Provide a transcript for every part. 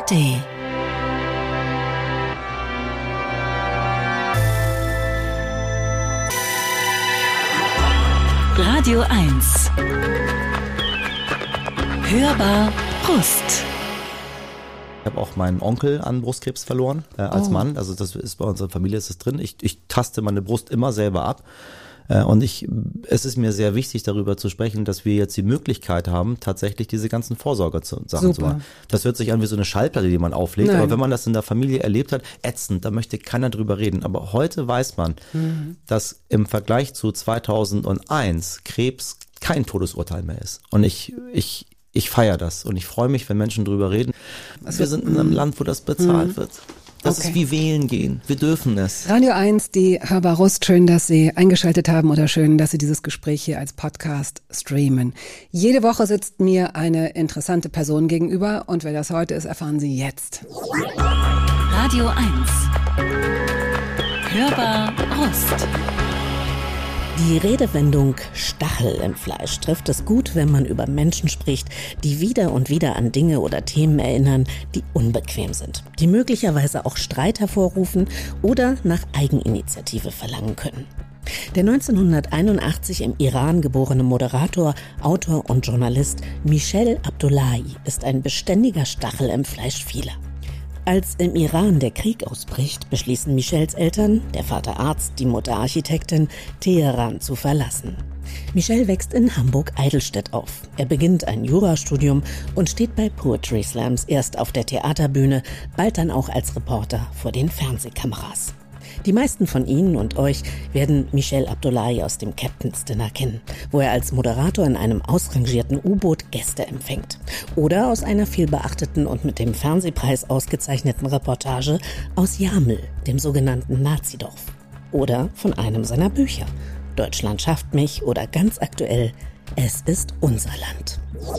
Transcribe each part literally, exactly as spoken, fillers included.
A R D. Radio eins. Hörbar Brust. Ich habe auch meinen Onkel an Brustkrebs verloren, äh, als Oh. Mann. Also das ist bei unserer Familie ist das drin. Ich, ich taste meine Brust immer selber ab. Äh, und ich, es ist mir sehr wichtig, darüber zu sprechen, dass wir jetzt die Möglichkeit haben, tatsächlich diese ganzen Vorsorgesachen zu Super. machen. Das hört sich an wie so eine Schallplatte, die man auflegt. Nein. Aber wenn man das in der Familie erlebt hat, ätzend, da möchte keiner drüber reden. Aber heute weiß man, Mhm. dass im Vergleich zu zweitausendeins Krebs kein Todesurteil mehr ist. Und ich, ich, ich feiere das und ich freue mich, wenn Menschen drüber reden. Wir sind in einem Land, wo das bezahlt wird. Das Okay. ist wie wählen gehen. Wir dürfen es. Radio eins, die Hörbar Brust, schön, dass Sie eingeschaltet haben oder schön, dass Sie dieses Gespräch hier als Podcast streamen. Jede Woche sitzt mir eine interessante Person gegenüber und wer das heute ist, erfahren Sie jetzt. Radio eins. Hörbar Brust. Die Redewendung Stachel im Fleisch trifft es gut, wenn man über Menschen spricht, die wieder und wieder an Dinge oder Themen erinnern, die unbequem sind, die möglicherweise auch Streit hervorrufen oder nach Eigeninitiative verlangen können. Der neunzehnhunderteinundachtzig im Iran geborene Moderator, Autor und Journalist Michel Abdullahi ist ein beständiger Stachel im Fleisch vieler. Als im Iran der Krieg ausbricht, beschließen Michels Eltern, der Vater Arzt, die Mutter Architektin, Teheran zu verlassen. Michel wächst in Hamburg-Eidelstedt auf. Er beginnt ein Jurastudium und steht bei Poetry Slams erst auf der Theaterbühne, bald dann auch als Reporter vor den Fernsehkameras. Die meisten von Ihnen und euch werden Michel Abdullahi aus dem Captain's Dinner kennen, wo er als Moderator in einem ausrangierten U-Boot Gäste empfängt. Oder aus einer vielbeachteten und mit dem Fernsehpreis ausgezeichneten Reportage aus Jamel, dem sogenannten Nazidorf. Oder von einem seiner Bücher. Deutschland schafft mich oder ganz aktuell, es ist unser Land.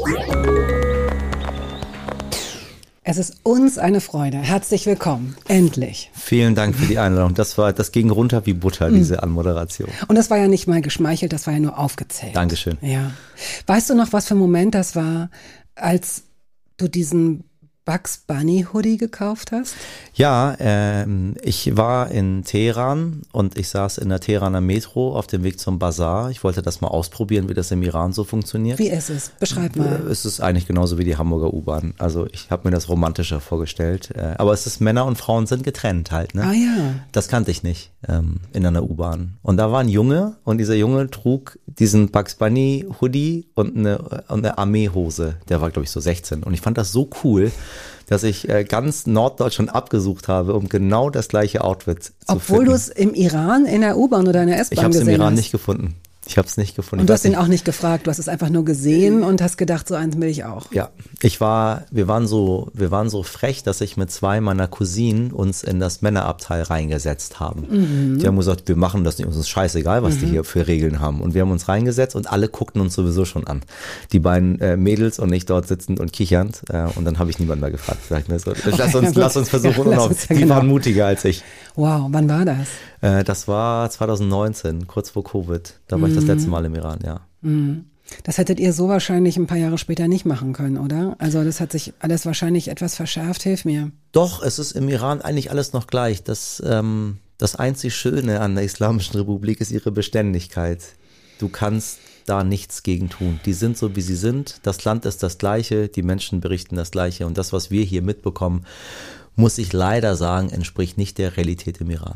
Es ist uns eine Freude. Herzlich willkommen. Endlich. Vielen Dank für die Einladung. Das war, das ging runter wie Butter, diese Anmoderation. Und das war ja nicht mal geschmeichelt, das war ja nur aufgezählt. Dankeschön. Ja. Weißt du noch, was für ein Moment das war, als du diesen Bugs Bunny Hoodie gekauft hast? Ja, ähm, ich war in Teheran und ich saß in der Teheraner Metro auf dem Weg zum Bazar. Ich wollte das mal ausprobieren, wie das im Iran so funktioniert. Wie ist es? Beschreib mal. Es ist eigentlich genauso wie die Hamburger U-Bahn. Also ich habe mir das romantischer vorgestellt. Äh, aber es ist, Männer und Frauen sind getrennt halt. Ne? Ah ja. Das kannte ich nicht ähm, in einer U-Bahn. Und da war ein Junge und dieser Junge trug diesen Bugs Bunny Hoodie und eine, und eine Armeehose. Der war, glaube ich, so sechzehn. Und ich fand das so cool, dass ich äh, ganz Norddeutschland abgesucht habe, um genau das gleiche Outfit zu Obwohl finden. du es im Iran in der U-Bahn oder in der S-Bahn Ich habe es gesehen im Iran hast. nicht gefunden. Ich habe es nicht gefunden. Und Ich du weiß hast ihn nicht- auch nicht gefragt, du hast es einfach nur gesehen und hast gedacht, so eins will ich auch. Ja, ich war, wir waren so, wir waren so frech, dass ich mit zwei meiner Cousinen uns in das Männerabteil reingesetzt haben. Mhm. Die haben gesagt, wir machen das nicht, uns ist scheißegal, was die hier für Regeln haben. Und wir haben uns reingesetzt und alle guckten uns sowieso schon an. Die beiden äh, Mädels und ich dort sitzend und kichernd. Äh, und dann habe ich niemanden mehr gefragt. Sag ich mir so, lass ja, uns, gut. lass uns versuchen. Ja, und lass auch, uns, ja, die genau. waren mutiger als ich. Wow, wann war das? Äh, das war zweitausendneunzehn, kurz vor Covid. Da war ich das letzte Mal im Iran, ja. Das hättet ihr so wahrscheinlich ein paar Jahre später nicht machen können, oder? Also das hat sich alles wahrscheinlich etwas verschärft. Hilf mir. Doch, es ist im Iran eigentlich alles noch gleich. Das, ähm, das einzig Schöne an der Islamischen Republik ist ihre Beständigkeit. Du kannst da nichts gegen tun. Die sind so, wie sie sind. Das Land ist das Gleiche, die Menschen berichten das Gleiche. Und das, was wir hier mitbekommen, muss ich leider sagen, entspricht nicht der Realität im Iran.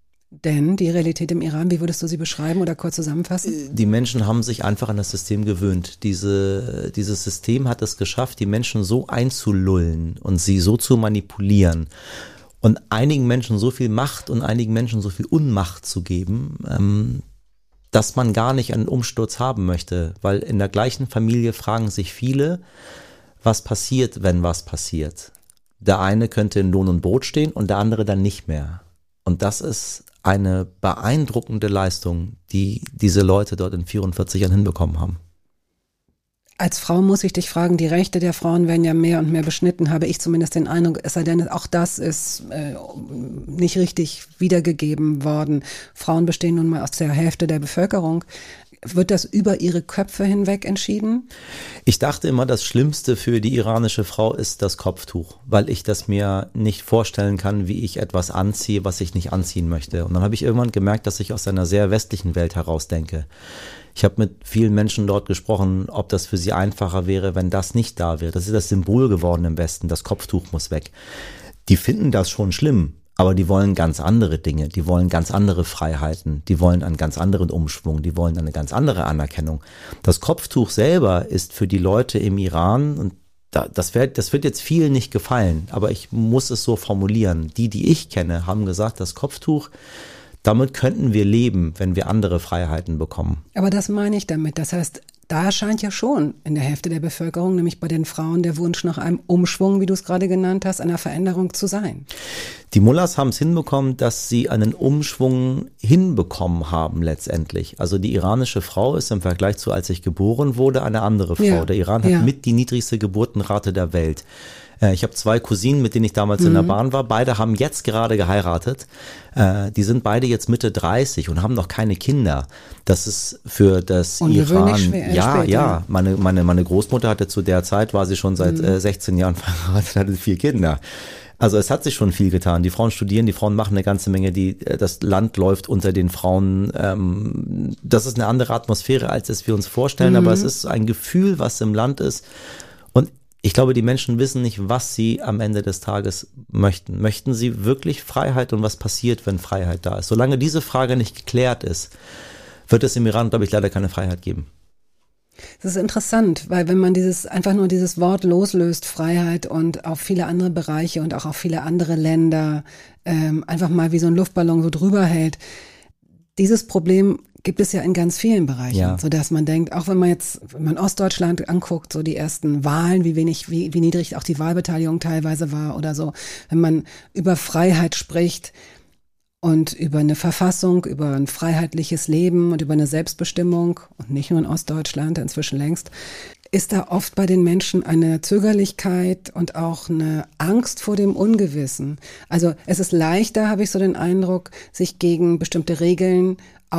Denn die Realität im Iran, wie würdest du sie beschreiben oder kurz zusammenfassen? Die Menschen haben sich einfach an das System gewöhnt. Diese, dieses System hat es geschafft, die Menschen so einzulullen und sie so zu manipulieren und einigen Menschen so viel Macht und einigen Menschen so viel Unmacht zu geben, ähm, dass man gar nicht einen Umsturz haben möchte. Weil in der gleichen Familie fragen sich viele, was passiert, wenn was passiert. Der eine könnte in Lohn und Brot stehen und der andere dann nicht mehr. Und das ist eine beeindruckende Leistung, die diese Leute dort in vierundvierzig Jahren hinbekommen haben. Als Frau muss ich dich fragen, die Rechte der Frauen werden ja mehr und mehr beschnitten, habe ich zumindest den Eindruck, es sei denn, auch das ist äh, nicht richtig wiedergegeben worden. Frauen bestehen nun mal aus der Hälfte der Bevölkerung. wird das über ihre Köpfe hinweg entschieden? Ich dachte immer, das Schlimmste für die iranische Frau ist das Kopftuch, weil ich das mir nicht vorstellen kann, wie ich etwas anziehe, was ich nicht anziehen möchte. Und dann habe ich irgendwann gemerkt, dass ich aus einer sehr westlichen Welt heraus denke. Ich habe mit vielen Menschen dort gesprochen, ob das für sie einfacher wäre, wenn das nicht da wäre. Das ist das Symbol geworden im Westen, das Kopftuch muss weg. Die finden das schon schlimm. Aber die wollen ganz andere Dinge, die wollen ganz andere Freiheiten, die wollen einen ganz anderen Umschwung, die wollen eine ganz andere Anerkennung. Das Kopftuch selber ist für die Leute im Iran, und das wird, das wird jetzt vielen nicht gefallen, aber ich muss es so formulieren. Die, die ich kenne, haben gesagt, das Kopftuch, damit könnten wir leben, wenn wir andere Freiheiten bekommen. Aber das meine ich damit. Das heißt, da scheint ja schon in der Hälfte der Bevölkerung, nämlich bei den Frauen, der Wunsch nach einem Umschwung, wie du es gerade genannt hast, einer Veränderung zu sein. Die Mullahs haben es hinbekommen, dass sie einen Umschwung hinbekommen haben letztendlich. Also die iranische Frau ist im Vergleich zu, als ich geboren wurde, eine andere Frau. Ja, der Iran hat ja. mit die niedrigste Geburtenrate der Welt. Ich habe zwei Cousinen, mit denen ich damals mhm. in der Bahn war. Beide haben jetzt gerade geheiratet. Die sind beide jetzt Mitte dreißig und haben noch keine Kinder. Das ist für das Iran. Schwer, ja, spät, ja, ja. Meine, meine, meine Großmutter hatte zu der Zeit, war sie schon seit mhm. äh, sechzehn Jahren verheiratet, hatte vier Kinder. Also es hat sich schon viel getan. Die Frauen studieren, die Frauen machen eine ganze Menge. Die, das Land läuft unter den Frauen. Ähm, das ist eine andere Atmosphäre, als es wir uns vorstellen. Mhm. Aber es ist ein Gefühl, was im Land ist. Und ich glaube, die Menschen wissen nicht, was sie am Ende des Tages möchten. Möchten sie wirklich Freiheit und was passiert, wenn Freiheit da ist? Solange diese Frage nicht geklärt ist, wird es im Iran, glaube ich, leider keine Freiheit geben. Das ist interessant, weil wenn man dieses einfach nur dieses Wort loslöst, Freiheit, und auf viele andere Bereiche und auch auf viele andere Länder ähm, einfach mal wie so ein Luftballon so drüber hält, dieses Problem gibt es ja in ganz vielen Bereichen, ja. so dass man denkt, auch wenn man jetzt, wenn man Ostdeutschland anguckt, so die ersten Wahlen, wie wenig, wie, wie niedrig auch die Wahlbeteiligung teilweise war oder so, wenn man über Freiheit spricht und über eine Verfassung, über ein freiheitliches Leben und über eine Selbstbestimmung und nicht nur in Ostdeutschland, inzwischen längst, ist da oft bei den Menschen eine Zögerlichkeit und auch eine Angst vor dem Ungewissen. Also es ist leichter, habe ich so den Eindruck, sich gegen bestimmte Regeln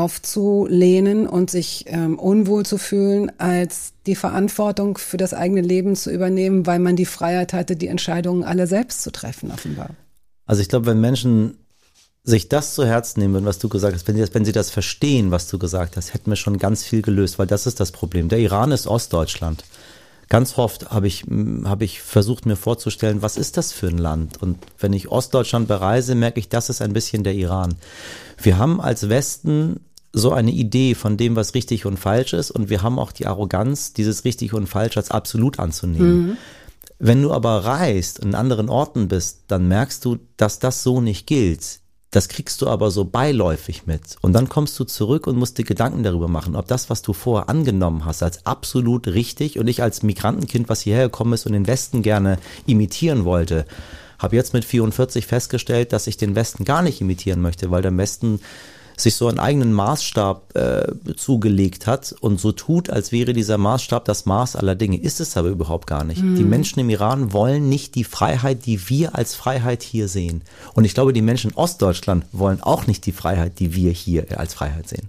aufzulehnen und sich ähm, unwohl zu fühlen, als die Verantwortung für das eigene Leben zu übernehmen, weil man die Freiheit hatte, die Entscheidungen alle selbst zu treffen, offenbar. Also ich glaube, wenn Menschen sich das zu Herzen nehmen würden, was du gesagt hast, wenn sie das, wenn sie das verstehen, was du gesagt hast, hätten wir schon ganz viel gelöst, weil das ist das Problem. Der Iran ist Ostdeutschland. Ganz oft habe ich, habe ich versucht, mir vorzustellen, was ist das für ein Land? Und wenn ich Ostdeutschland bereise, merke ich, das ist ein bisschen der Iran. Wir haben als Westen so eine Idee von dem, was richtig und falsch ist, und wir haben auch die Arroganz, dieses richtig und falsch als absolut anzunehmen. Mhm. Wenn du aber reist und in anderen Orten bist, dann merkst du, dass das so nicht gilt. Das kriegst du aber so beiläufig mit. Und dann kommst du zurück und musst dir Gedanken darüber machen, ob das, was du vorher angenommen hast, als absolut richtig, und ich als Migrantenkind, was hierher gekommen ist und den Westen gerne imitieren wollte, habe jetzt mit vierundvierzig festgestellt, dass ich den Westen gar nicht imitieren möchte, weil der Westen sich so einen eigenen Maßstab äh, zugelegt hat und so tut, als wäre dieser Maßstab das Maß aller Dinge. Ist es aber überhaupt gar nicht. Mhm. Die Menschen im Iran wollen nicht die Freiheit, die wir als Freiheit hier sehen. Und ich glaube, die Menschen in Ostdeutschland wollen auch nicht die Freiheit, die wir hier als Freiheit sehen.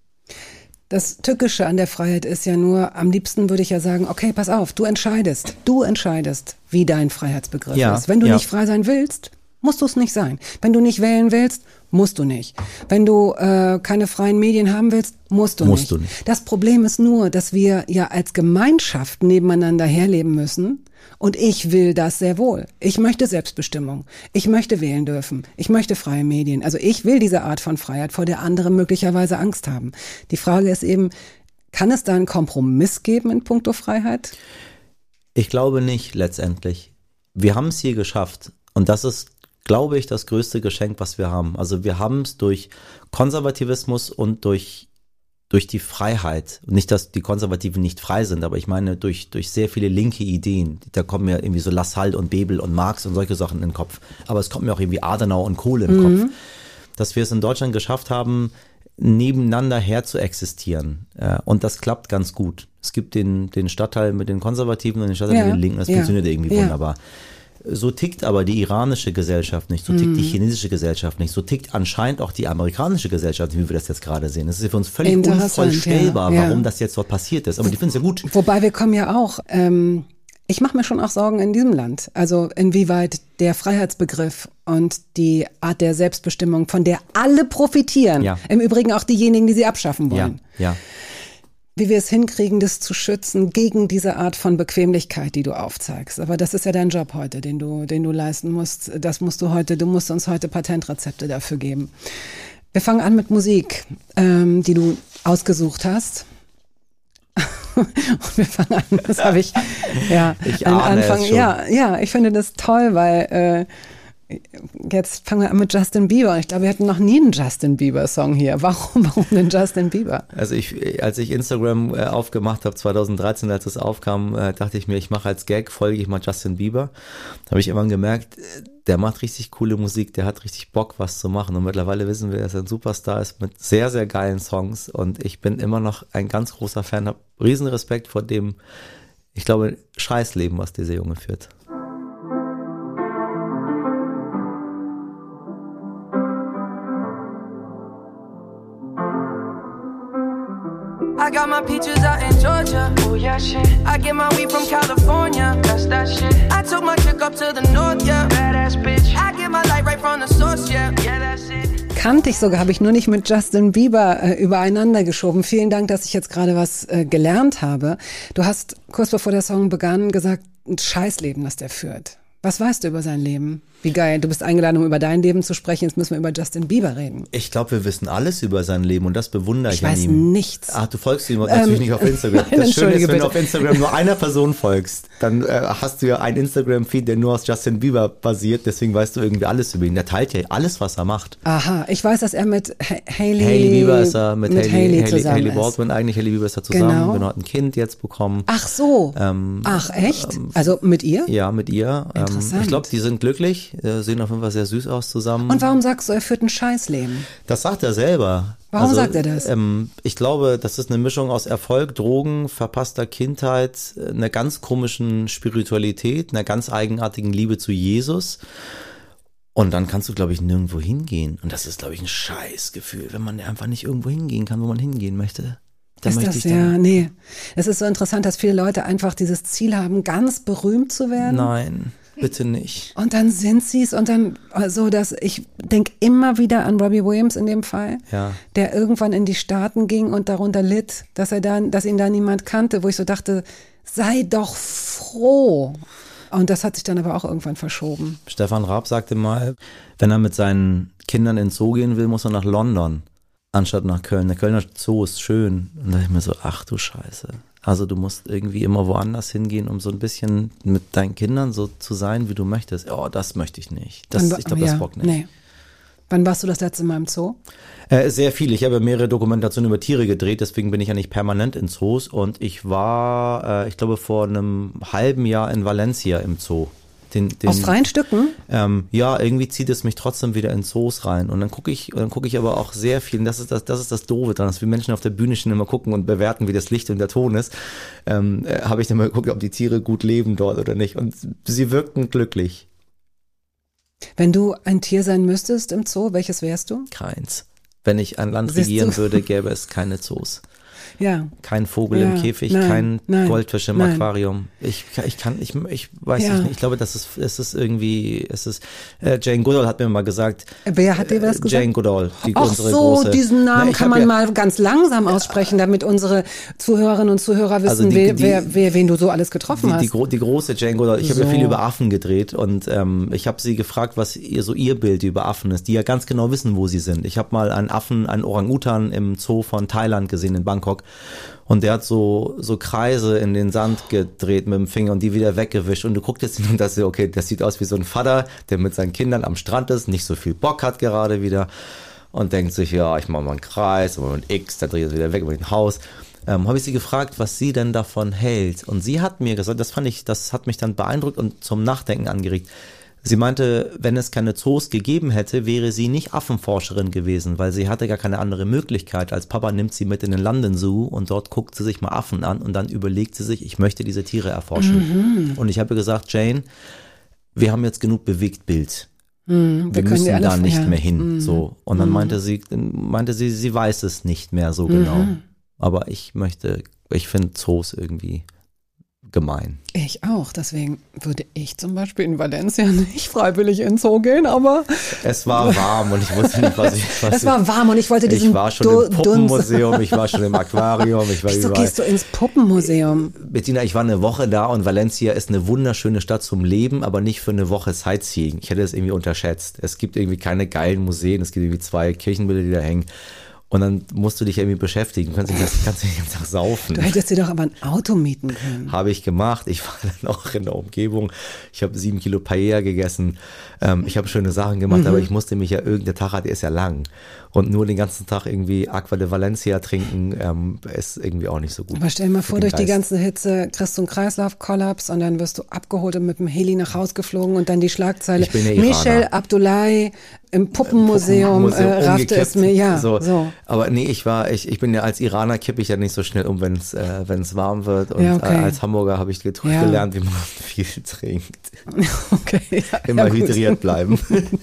Das Tückische an der Freiheit ist ja nur, am liebsten würde ich ja sagen, okay, pass auf, du entscheidest, du entscheidest, wie dein Freiheitsbegriff ja, ist. Wenn du ja. nicht frei sein willst, musst du es nicht sein. Wenn du nicht wählen willst, musst du nicht. Wenn du äh, keine freien Medien haben willst, musst du musst nicht. Du nicht. Das Problem ist nur, dass wir ja als Gemeinschaft nebeneinander herleben müssen. Und ich will das sehr wohl. Ich möchte Selbstbestimmung. Ich möchte wählen dürfen. Ich möchte freie Medien. Also ich will diese Art von Freiheit, vor der andere möglicherweise Angst haben. Die Frage ist eben, kann es da einen Kompromiss geben in puncto Freiheit? Ich glaube nicht, letztendlich. Wir haben es hier geschafft. Und das ist, glaube ich, das größte Geschenk, was wir haben. Also wir haben es durch Konservativismus und durch durch die Freiheit. Und nicht, dass die Konservativen nicht frei sind, aber ich meine durch durch sehr viele linke Ideen. Da kommen mir irgendwie so Lassalle und Bebel und Marx und solche Sachen in den Kopf. Aber es kommt mir auch irgendwie Adenauer und Kohle im mhm. Kopf. Dass wir es in Deutschland geschafft haben, nebeneinander her zu existieren. Und das klappt ganz gut. Es gibt den den Stadtteil mit den Konservativen und den Stadtteil ja, mit den Linken. Das ja, funktioniert irgendwie ja. wunderbar. So tickt aber die iranische Gesellschaft nicht, so tickt mhm. die chinesische Gesellschaft nicht, so tickt anscheinend auch die amerikanische Gesellschaft, wie wir das jetzt gerade sehen. Es ist für uns völlig unvorstellbar, ja, ja. warum das jetzt dort passiert ist. Aber die finden es ja gut. Wobei wir kommen ja auch, ähm, ich mache mir schon auch Sorgen in diesem Land. Also inwieweit der Freiheitsbegriff und die Art der Selbstbestimmung, von der alle profitieren, ja. im Übrigen auch diejenigen, die sie abschaffen wollen. Ja, ja. Wie wir es hinkriegen, das zu schützen gegen diese Art von Bequemlichkeit, die du aufzeigst. Aber das ist ja dein Job heute, den du, den du leisten musst. Das musst du heute, du musst uns heute Patentrezepte dafür geben. Wir fangen an mit Musik, ähm, die du ausgesucht hast. Und wir fangen an, das habe ich, ja, ich am ahne Anfang, es schon. ja, ja, ich finde das toll, weil, äh, jetzt fangen wir an mit Justin Bieber. Ich glaube, wir hatten noch nie einen Justin Bieber-Song hier. Warum, warum denn Justin Bieber? Also ich, als ich Instagram äh, aufgemacht habe, zwanzig dreizehn, als es aufkam, äh, dachte ich mir, ich mache als Gag, folge ich mal Justin Bieber. Da habe ich irgendwann gemerkt, der macht richtig coole Musik, der hat richtig Bock, was zu machen. Und mittlerweile wissen wir, dass er ein Superstar ist mit sehr, sehr geilen Songs. Und ich bin immer noch ein ganz großer Fan, habe riesen Respekt vor dem, ich glaube, Scheißleben, was dieser Junge führt. I got my peaches out in Georgia. Oh yeah, shit. I get my weed from California. That's that shit. I took my chick up to the north, yeah. Badass bitch. I get my light right from the source, yeah. Yeah, that's it. Kannte ich sogar, habe ich nur nicht mit Justin Bieber äh, übereinander geschoben. Vielen Dank, dass ich jetzt gerade was äh, gelernt habe. Du hast kurz bevor der Song begann gesagt, ein Scheißleben, das der führt. Was weißt du über sein Leben? Wie geil, du bist eingeladen, um über dein Leben zu sprechen. Jetzt müssen wir über Justin Bieber reden. Ich glaube, wir wissen alles über sein Leben und das bewundere ich, ich an weiß ihm. Ich weiß nichts. Ach, du folgst ihm natürlich ähm, nicht auf Instagram. Nein, das Schöne ist, wenn bitte. du auf Instagram nur einer Person folgst, dann äh, hast du ja einen Instagram-Feed, der nur aus Justin Bieber basiert. Deswegen weißt du irgendwie alles über ihn. Der teilt ja alles, was er macht. Aha, ich weiß, dass er mit ha- Hailey... Hailey Bieber ist er mit, mit Hailey, Hailey, Hailey, Hailey Baldwin eigentlich. Hailey Bieber ist er zusammen. Genau. Genau, hat ein Kind jetzt bekommen. Ach so. Ähm, Ach, echt? Also mit ihr? Ja, mit ihr. Interessant. Ähm, ich glaube, die sind glücklich, äh, sehen auf jeden Fall sehr süß aus zusammen. Und warum sagst du, er führt ein Scheißleben? Das sagt er selber. Warum also, sagt er das? Ähm, ich glaube, das ist eine Mischung aus Erfolg, Drogen, verpasster Kindheit, einer ganz komischen Spiritualität, einer ganz eigenartigen Liebe zu Jesus. Und dann kannst du, glaube ich, nirgendwo hingehen. Und das ist, glaube ich, ein Scheißgefühl, wenn man einfach nicht irgendwo hingehen kann, wo man hingehen möchte. Da ist möchte das ich ja, dann, nee. Es ist so interessant, dass viele Leute einfach dieses Ziel haben, ganz berühmt zu werden. Nein, bitte nicht. Und dann sind sie es und dann so, dass ich denke immer wieder an Robbie Williams in dem Fall, Ja. der irgendwann in die Staaten ging und darunter litt, dass er dann, dass ihn da niemand kannte, wo ich so dachte, sei doch froh. Und das hat sich dann aber auch irgendwann verschoben. Stefan Raab sagte mal, wenn er mit seinen Kindern ins Zoo gehen will, muss er nach London, anstatt nach Köln. Der Kölner Zoo ist schön. Und da dachte ich mir so, ach du Scheiße. Also du musst irgendwie immer woanders hingehen, um so ein bisschen mit deinen Kindern so zu sein, wie du möchtest. Oh, das möchte ich nicht. Das, Wann, ich glaube, ja, das bockt nicht. Nee. Wann warst du das letzte Mal im Zoo? Äh, sehr viel. Ich habe mehrere Dokumentationen über Tiere gedreht, deswegen bin ich ja nicht permanent in Zoos. Und ich war, äh, ich glaube, vor einem halben Jahr in Valencia im Zoo. Den, den, Aus freien Stücken? Ähm, ja, irgendwie zieht es mich trotzdem wieder in Zoos rein. Und dann gucke ich, und dann gucke ich aber auch sehr viel, und das ist das, das ist das Doofe dran, dass wir Menschen auf der Bühne schon immer gucken und bewerten, wie das Licht und der Ton ist. Ähm, äh, habe ich dann mal geguckt, ob die Tiere gut leben dort oder nicht. Und sie wirkten glücklich. Wenn du ein Tier sein müsstest im Zoo, welches wärst du? Keins. Wenn ich ein Land Siehst regieren du? würde, gäbe es keine Zoos. Ja. Kein Vogel Ja, im Käfig, nein, kein nein, Goldfisch im nein. Aquarium. Ich, ich kann, ich, ich weiß Ja. nicht. Ich glaube, das ist, es ist irgendwie, es ist, äh, Jane Goodall hat mir mal gesagt. Wer hat dir das äh, gesagt? Jane Goodall, die Ach unsere so, große. diesen Namen Na, ich kann hab man ja, mal ganz langsam aussprechen, damit unsere Zuhörerinnen und Zuhörer wissen, Also die- wer, die- wer, wer, wen du so alles getroffen Die, hast. die, gro die große Jane Goodall, ich habe ja So. viel über Affen gedreht und ähm, ich habe sie gefragt, was ihr so ihr Bild über Affen ist, die ja ganz genau wissen, wo sie sind. Ich habe mal einen Affen, einen Orang-Utan im Zoo von Thailand gesehen, in Bangkok. Und der hat so so Kreise in den Sand gedreht mit dem Finger und die wieder weggewischt. Und du guckst jetzt und das so, okay, das sieht aus wie so ein Vater, der mit seinen Kindern am Strand ist, nicht so viel Bock hat gerade wieder und denkt sich, ja, ich mache mal einen Kreis, aber ein X, dann dreht er wieder weg über ein Haus. Ähm, habe ich sie gefragt, was sie denn davon hält. Und sie hat mir gesagt, das fand ich, das hat mich dann beeindruckt und zum Nachdenken angeregt. Sie meinte, wenn es keine Zoos gegeben hätte, wäre sie nicht Affenforscherin gewesen, weil sie hatte gar keine andere Möglichkeit. Als Papa nimmt sie mit in den London Zoo und dort guckt sie sich mal Affen an und dann überlegt sie sich, ich möchte diese Tiere erforschen. Mhm. Und ich habe gesagt, Jane, wir haben jetzt genug Bewegtbild. Mm, wir wir müssen alle da nicht ja. mehr hin. Mm. So. Und dann mm. meinte sie, meinte sie, sie weiß es nicht mehr so genau. Mhm. Aber ich möchte, ich finde Zoos irgendwie gemein. Ich auch, deswegen würde ich zum Beispiel in Valencia nicht freiwillig in den Zoo gehen, aber Es war warm und ich wusste nicht, was ich... Was es war warm und ich wollte diesen Ich war schon Du- im Puppenmuseum, ich war schon im Aquarium, ich war Wieso überall. gehst du ins Puppenmuseum? Bettina, ich war eine Woche da und Valencia ist eine wunderschöne Stadt zum Leben, aber nicht für eine Woche Sightseeing. Ich hätte es irgendwie unterschätzt. Es gibt irgendwie keine geilen Museen, es gibt irgendwie zwei Kirchenbilder, die da hängen. Und dann musst du dich irgendwie beschäftigen. Du kannst nicht, kannst nicht den ganzen Tag saufen. Du hättest dir doch aber ein Auto mieten können. Habe ich gemacht. Ich war dann auch in der Umgebung. Ich habe sieben Kilo Paella gegessen. Ähm, ich habe schöne Sachen gemacht, Mhm. aber ich musste mich ja, irgendein Tag hat, der ist ja lang. Und nur den ganzen Tag irgendwie Aqua de Valencia trinken, ähm, ist irgendwie auch nicht so gut. Aber stell dir mal vor, Für durch den die Geist. ganze Hitze kriegst du einen Kreislaufkollaps und dann wirst du abgeholt und mit dem Heli nach Haus geflogen und dann die Schlagzeile. Ich bin ja Iraner. Michel Abdullahi im Puppenmuseum, Puppenmuseum äh, raffte es umgekippt. mir, ja. So. So. Aber nee, ich war, ich, ich bin ja als Iraner kippe ich ja nicht so schnell um, wenn es äh, wenn's warm wird. Und Ja, okay. äh, als Hamburger habe ich get- Ja. gelernt, wie man viel trinkt. Okay. Ja, Immer ja, gut. hydriert bleiben.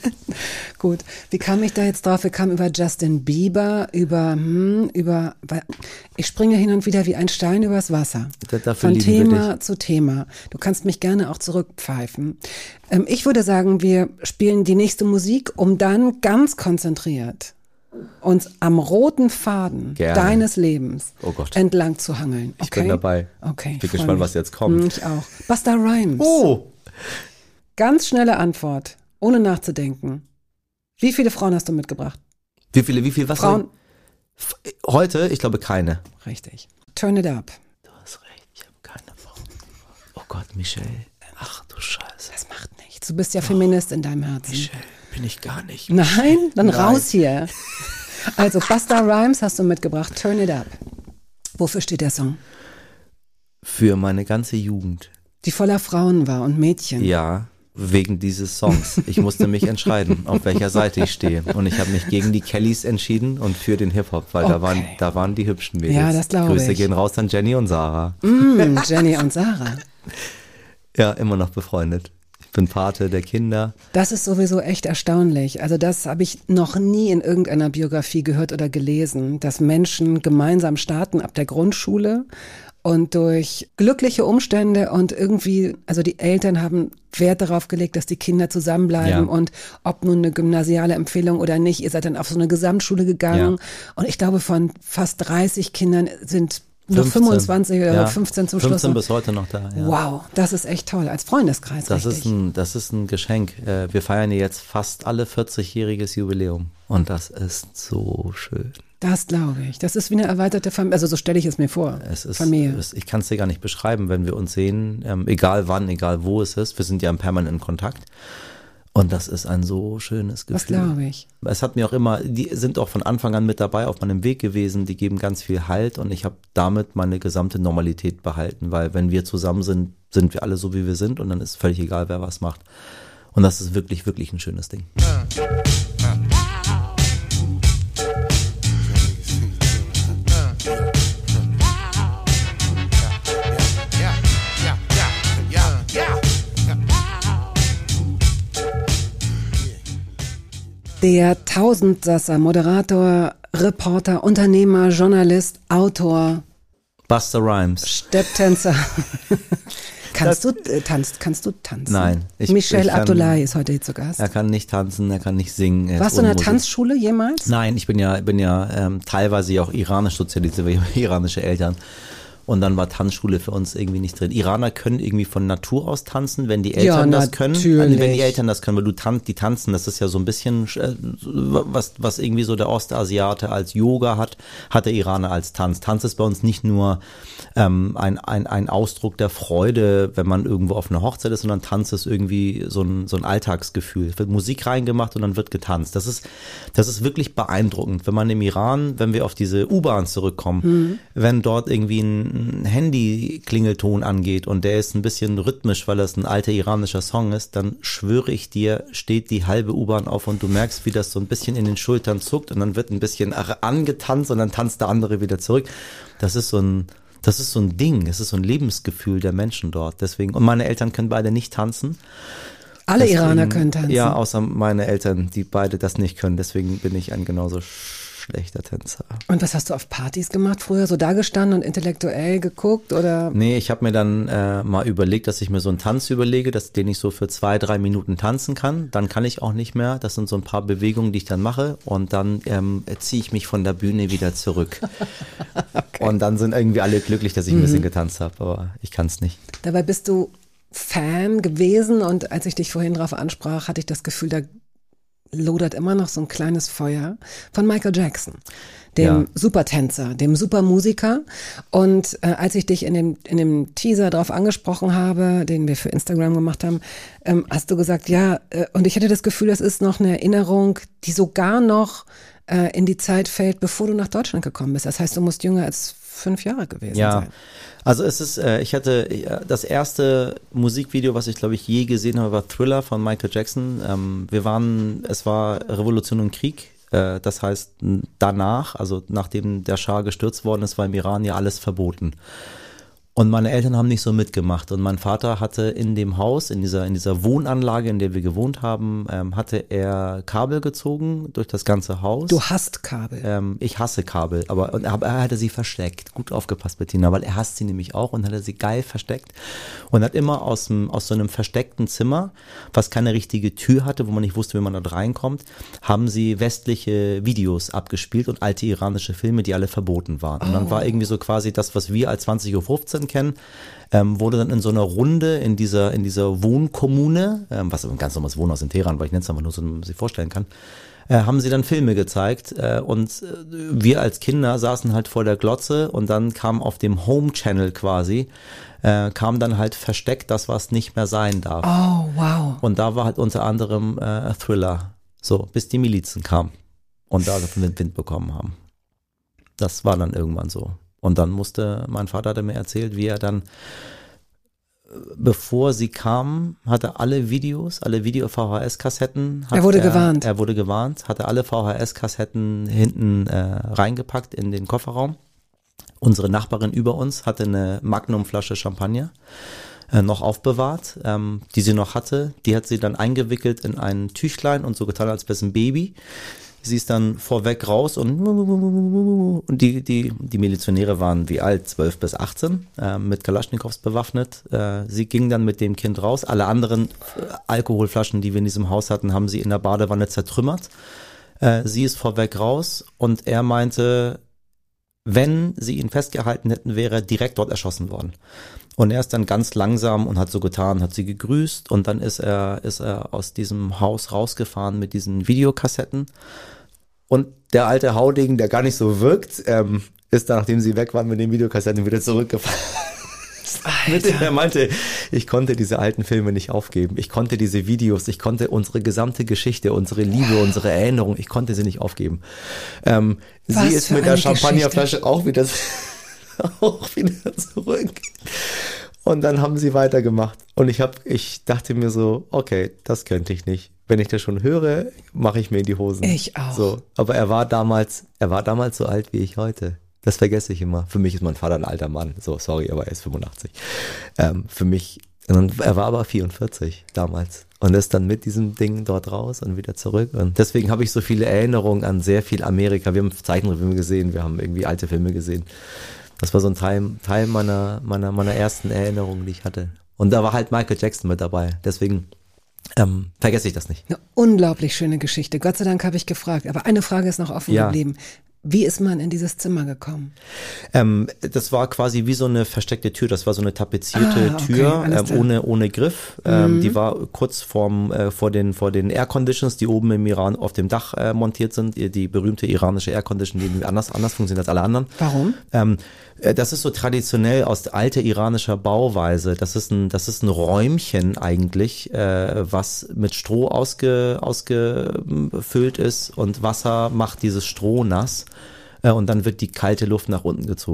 Gut. Wie kam ich da jetzt drauf? Wir kamen über Justin Bieber, über, hm, über, weil ich springe hin und wieder wie ein Stein übers Wasser. Da- dafür Von lieben wir Thema zu Thema. Du kannst mich gerne auch zurückpfeifen. Ähm, ich würde sagen, wir spielen die nächste Musik, um dann ganz konzentriert uns am roten Faden Gerne. deines Lebens Oh Gott. entlang zu hangeln. Okay? Ich bin dabei. Okay. Bin freu gespannt, mich. was jetzt kommt. Hm, Ich auch. Busta Rhymes. Oh! Ganz schnelle Antwort, ohne nachzudenken. Wie viele Frauen hast du mitgebracht? Wie viele, wie viel, was? Frauen. F- Heute, ich glaube keine. Richtig. Turn it up. Du hast recht, ich habe keine Frau. Oh Gott, Michelle. Ach du Scheiße. Das macht nichts. Du bist ja Feminist in deinem Herzen. Michelle, bin ich gar nicht. Nein? Dann Nein. raus hier. Also, Busta Rhymes hast du mitgebracht. Turn it up. Wofür steht der Song? Für meine ganze Jugend. Die voller Frauen war und Mädchen. Ja, wegen dieses Songs. Ich musste mich entscheiden, auf welcher Seite ich stehe. Und ich habe mich gegen die Kellys entschieden und für den Hip-Hop, weil da Okay. waren da waren die hübschen Mädels. Ja, das glaube Grüße ich. gehen raus an Jenny und Sarah. Mm, Jenny und Sarah. Ja, immer noch befreundet. Ich bin Pate der Kinder. Das ist sowieso echt erstaunlich. Also das habe ich noch nie in irgendeiner Biografie gehört oder gelesen, dass Menschen gemeinsam starten ab der Grundschule und durch glückliche Umstände und irgendwie, also die Eltern haben Wert darauf gelegt, dass die Kinder zusammenbleiben Ja. und ob nun eine gymnasiale Empfehlung oder nicht, ihr seid dann auf so eine Gesamtschule gegangen Ja. und ich glaube von fast dreißig Kindern sind noch fünfzehn. fünfundzwanzig oder Ja, fünfzehn zum fünfzehn Schluss. bis heute noch da. Ja. Wow, das ist echt toll, als Freundeskreis Das richtig. ist ein, das ist ein Geschenk. Äh, Wir feiern ja jetzt fast alle vierzig-jähriges Jubiläum. Und das ist so schön. Das glaube ich. Das ist wie eine erweiterte Familie. Also so stelle ich es mir vor. Es ist, Familie. es, ich kann es dir gar nicht beschreiben, wenn wir uns sehen, ähm, egal wann, egal wo es ist. Wir sind ja im permanenten Kontakt. Und das ist ein so schönes Gefühl. Das glaube ich. Es hat mir auch immer, die sind auch von Anfang an mit dabei auf meinem Weg gewesen, die geben ganz viel Halt und ich habe damit meine gesamte Normalität behalten, weil wenn wir zusammen sind, sind wir alle so, wie wir sind und dann ist völlig egal, wer was macht. Und das ist wirklich, wirklich ein schönes Ding. Der Tausendsasser, Moderator, Reporter, Unternehmer, Journalist, Autor, Busta Rhymes. Stepptänzer. kannst du äh, tanzt, kannst du tanzen? Nein, ich- Michel ich kann- Abdullahi ist heute hier zu Gast. Er kann nicht tanzen, er kann nicht singen. er ist Warst du in der unmusik- Tanzschule jemals? Nein, ich bin ja, bin ja ähm, teilweise ja auch iranisch sozialisiert, weil ich habe iranische Eltern. Und dann war Tanzschule für uns irgendwie nicht drin. Iraner können irgendwie von Natur aus tanzen, wenn die Eltern Ja, das können. natürlich. Also wenn die Eltern das können, weil du tan die tanzen, das ist ja so ein bisschen, äh, was, was irgendwie so der Ostasiate als Yoga hat, hat der Iraner als Tanz. Tanz ist bei uns nicht nur ähm, ein, ein, ein Ausdruck der Freude, wenn man irgendwo auf einer Hochzeit ist, sondern Tanz ist irgendwie so ein, so ein Alltagsgefühl. Es wird Musik reingemacht und dann wird getanzt. Das ist, das ist wirklich beeindruckend. Wenn man im Iran, wenn wir auf diese U-Bahn zurückkommen, Mhm. wenn dort irgendwie ein ein Handy-Klingelton angeht und der ist ein bisschen rhythmisch, weil das ein alter iranischer Song ist, dann schwöre ich dir, steht die halbe U-Bahn auf und du merkst, wie das so ein bisschen in den Schultern zuckt und dann wird ein bisschen angetanzt und dann tanzt der andere wieder zurück. Das ist so ein, das ist so ein Ding, das ist so ein Lebensgefühl der Menschen dort. Deswegen, und meine Eltern können beide nicht tanzen. Alle Deswegen, Iraner können tanzen. Ja, außer meine Eltern, die beide das nicht können. Deswegen bin ich ein genauso schlechter Tänzer. Und was hast du auf Partys gemacht früher? So dagestanden und intellektuell geguckt oder? Nee, ich habe mir dann äh, mal überlegt, dass ich mir so einen Tanz überlege, dass, den ich so für zwei, drei Minuten tanzen kann. Dann kann ich auch nicht mehr. Das sind so ein paar Bewegungen, die ich dann mache. Und dann ähm, ziehe ich mich von der Bühne wieder zurück. Okay. Und dann sind irgendwie alle glücklich, dass ich ein bisschen getanzt habe. Aber ich kann es nicht. Dabei bist du Fan gewesen. Und als ich dich vorhin drauf ansprach, hatte ich das Gefühl, da lodert immer noch so ein kleines Feuer von Michael Jackson, dem ja. Supertänzer, dem Supermusiker. Und äh, als ich dich in dem, in dem Teaser drauf angesprochen habe, den wir für Instagram gemacht haben, ähm, hast du gesagt, ja, äh, und ich hatte das Gefühl, das ist noch eine Erinnerung, die sogar noch äh, in die Zeit fällt, bevor du nach Deutschland gekommen bist. Das heißt, du musst jünger als fünf Jahre gewesen ja. sein. Also es ist, äh, ich hatte äh, das erste Musikvideo, was ich glaube ich je gesehen habe, war Thriller von Michael Jackson. Ähm, wir waren, es war Revolution und Krieg. Äh, das heißt, danach, also nachdem der Schah gestürzt worden ist, war im Iran ja alles verboten. Und meine Eltern haben nicht so mitgemacht. Und mein Vater hatte in dem Haus, in dieser, in dieser Wohnanlage, in der wir gewohnt haben, ähm, hatte er Kabel gezogen durch das ganze Haus. Du hasst Kabel. Ähm, ich hasse Kabel, aber, und, aber er hatte sie versteckt. Gut aufgepasst, Bettina, weil er hasst sie nämlich auch und hat er sie geil versteckt. Und hat immer aus, dem, aus so einem versteckten Zimmer, was keine richtige Tür hatte, wo man nicht wusste, wie man da reinkommt, haben sie westliche Videos abgespielt und alte iranische Filme, die alle verboten waren. Und dann Oh. war irgendwie so quasi das, was wir als zwanzig Uhr fünfzehn kennen, ähm, wurde dann in so einer Runde in dieser in dieser Wohnkommune, ähm, was ein ganz normales Wohnhaus in Teheran, weil ich nenne es einfach nur so, wie man sich vorstellen kann, äh, haben sie dann Filme gezeigt äh, und äh, wir als Kinder saßen halt vor der Glotze und dann kam auf dem Home Channel quasi, äh, kam dann halt versteckt das, was nicht mehr sein darf. Oh, wow. Und da war halt unter anderem äh, Thriller, so, bis die Milizen kamen und da Wind, Wind bekommen haben. Das war dann irgendwann so. Und dann musste, mein Vater hatte mir erzählt, wie er dann, bevor sie kamen, hatte alle Videos, alle Video-V H S-Kassetten. Er wurde gewarnt. Er wurde gewarnt, hatte alle V H S-Kassetten hinten äh, reingepackt in den Kofferraum. Unsere Nachbarin über uns hatte eine Magnum-Flasche Champagner äh, noch aufbewahrt, ähm, die sie noch hatte. Die hat sie dann eingewickelt in ein Tüchlein und so getan, als wäre es ein Baby. Sie ist dann vorweg raus und, und die, die, die Milizionäre waren wie alt, zwölf bis achtzehn, äh, mit Kalaschnikows bewaffnet. Äh, sie ging dann mit dem Kind raus. Alle anderen äh, Alkoholflaschen, die wir in diesem Haus hatten, haben sie in der Badewanne zertrümmert. Äh, sie ist vorweg raus und er meinte, wenn sie ihn festgehalten hätten, wäre er direkt dort erschossen worden. Und er ist dann ganz langsam und hat so getan, hat sie gegrüßt und dann ist er, ist er aus diesem Haus rausgefahren mit diesen Videokassetten. Und der alte Haudegen, der gar nicht so wirkt, ähm, ist dann, nachdem sie weg waren mit den Videokassetten, wieder zurückgefahren. Er meinte, ich konnte diese alten Filme nicht aufgeben. Ich konnte diese Videos, ich konnte unsere gesamte Geschichte, unsere Liebe, unsere Erinnerung, ich konnte sie nicht aufgeben. Ähm, sie ist mit der Champagnerflasche auch wieder, auch wieder zurück. Und dann haben sie weitergemacht. Und ich hab, ich dachte mir so, okay, das könnte ich nicht. Wenn ich das schon höre, mache ich mir in die Hosen. Ich auch. So, aber er war damals, er war damals so alt wie ich heute. Das vergesse ich immer. Für mich ist mein Vater ein alter Mann. So, sorry, aber er ist fünfundachtzig. Ähm, für mich, er war aber vierundvierzig damals. Und ist dann mit diesem Ding dort raus und wieder zurück. Und deswegen habe ich so viele Erinnerungen an sehr viel Amerika. Wir haben Zeichentrickfilme gesehen, wir haben irgendwie alte Filme gesehen. Das war so ein Teil, Teil meiner, meiner, meiner ersten Erinnerungen, die ich hatte. Und da war halt Michael Jackson mit dabei. Deswegen ähm, vergesse ich das nicht. Eine unglaublich schöne Geschichte. Gott sei Dank habe ich gefragt. Aber eine Frage ist noch offen Ja. geblieben. Wie ist man in dieses Zimmer gekommen? Ähm, das war quasi wie so eine versteckte Tür. Das war so eine tapezierte Ah, okay, Tür alles ähm, klar. ohne ohne Griff. Ähm, Mhm. Die war kurz vorm äh, vor den vor den Air Conditions, die oben im Iran auf dem Dach äh, montiert sind. Die, die berühmte iranische Air Condition, die anders anders funktioniert als alle anderen. Warum? Ähm, äh, das ist so traditionell aus alter iranischer Bauweise. Das ist ein, das ist ein Räumchen eigentlich, äh, was mit Stroh ausge, ausgefüllt ist und Wasser macht dieses Stroh nass. Äh, und dann wird die kalte Luft nach unten gezogen.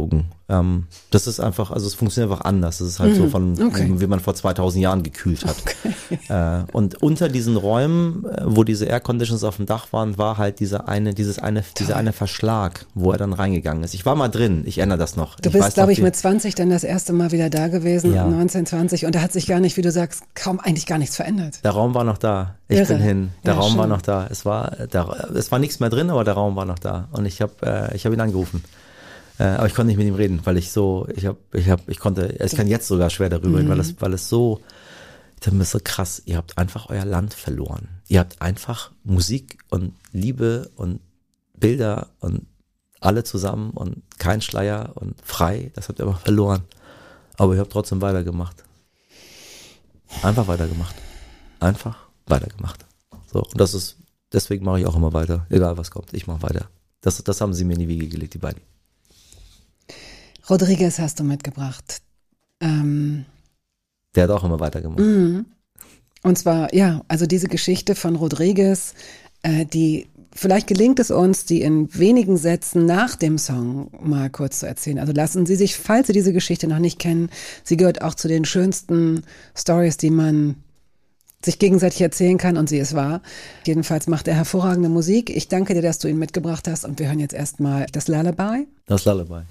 Ähm, das ist einfach, also es funktioniert einfach anders. Das ist halt mhm. so von, okay. wie man vor zweitausend Jahren gekühlt hat. Okay. Äh, und unter diesen Räumen, wo diese Air Conditions auf dem Dach waren, war halt dieser eine, dieses eine, dieser eine Verschlag, wo er dann reingegangen ist. Ich war mal drin, ich erinnere das noch. Du ich bist, glaube ich, wie, mit zwanzig dann das erste Mal wieder da gewesen, ja. neunzehn, zwanzig, und da hat sich gar nicht, wie du sagst, kaum eigentlich gar nichts verändert. Der Raum war noch da. Ich Irre. bin hin. Der Ja, Raum schön. war noch da. Es war, der, es war nichts mehr drin, aber der Raum war noch da. Und ich habe, äh, ich habe ihn angerufen. Äh, aber ich konnte nicht mit ihm reden, weil ich so, ich habe, ich habe, ich konnte, ich kann jetzt sogar schwer darüber reden, Mhm. weil es, weil es so, ich dachte mir so krass, ihr habt einfach euer Land verloren. Ihr habt einfach Musik und Liebe und Bilder und alle zusammen und kein Schleier und frei, das habt ihr einfach verloren. Aber ihr habt trotzdem weitergemacht. Einfach weitergemacht. Einfach weitergemacht. So, und das ist, deswegen mache ich auch immer weiter, egal was kommt, ich mache weiter. Das, das haben sie mir in die Wiege gelegt, die beiden. Rodriguez hast du mitgebracht. Ähm, Der hat auch immer weitergemacht. mhm. Und zwar, ja, also diese Geschichte von Rodriguez, äh, die, vielleicht gelingt es uns, die in wenigen Sätzen nach dem Song mal kurz zu erzählen. Also lassen Sie sich, falls Sie diese Geschichte noch nicht kennen, sie gehört auch zu den schönsten Stories, die man sich gegenseitig erzählen kann, und sie ist wahr. Jedenfalls macht er hervorragende Musik. Ich danke dir, dass du ihn mitgebracht hast, und wir hören jetzt erstmal das Lullaby. Das Lullaby.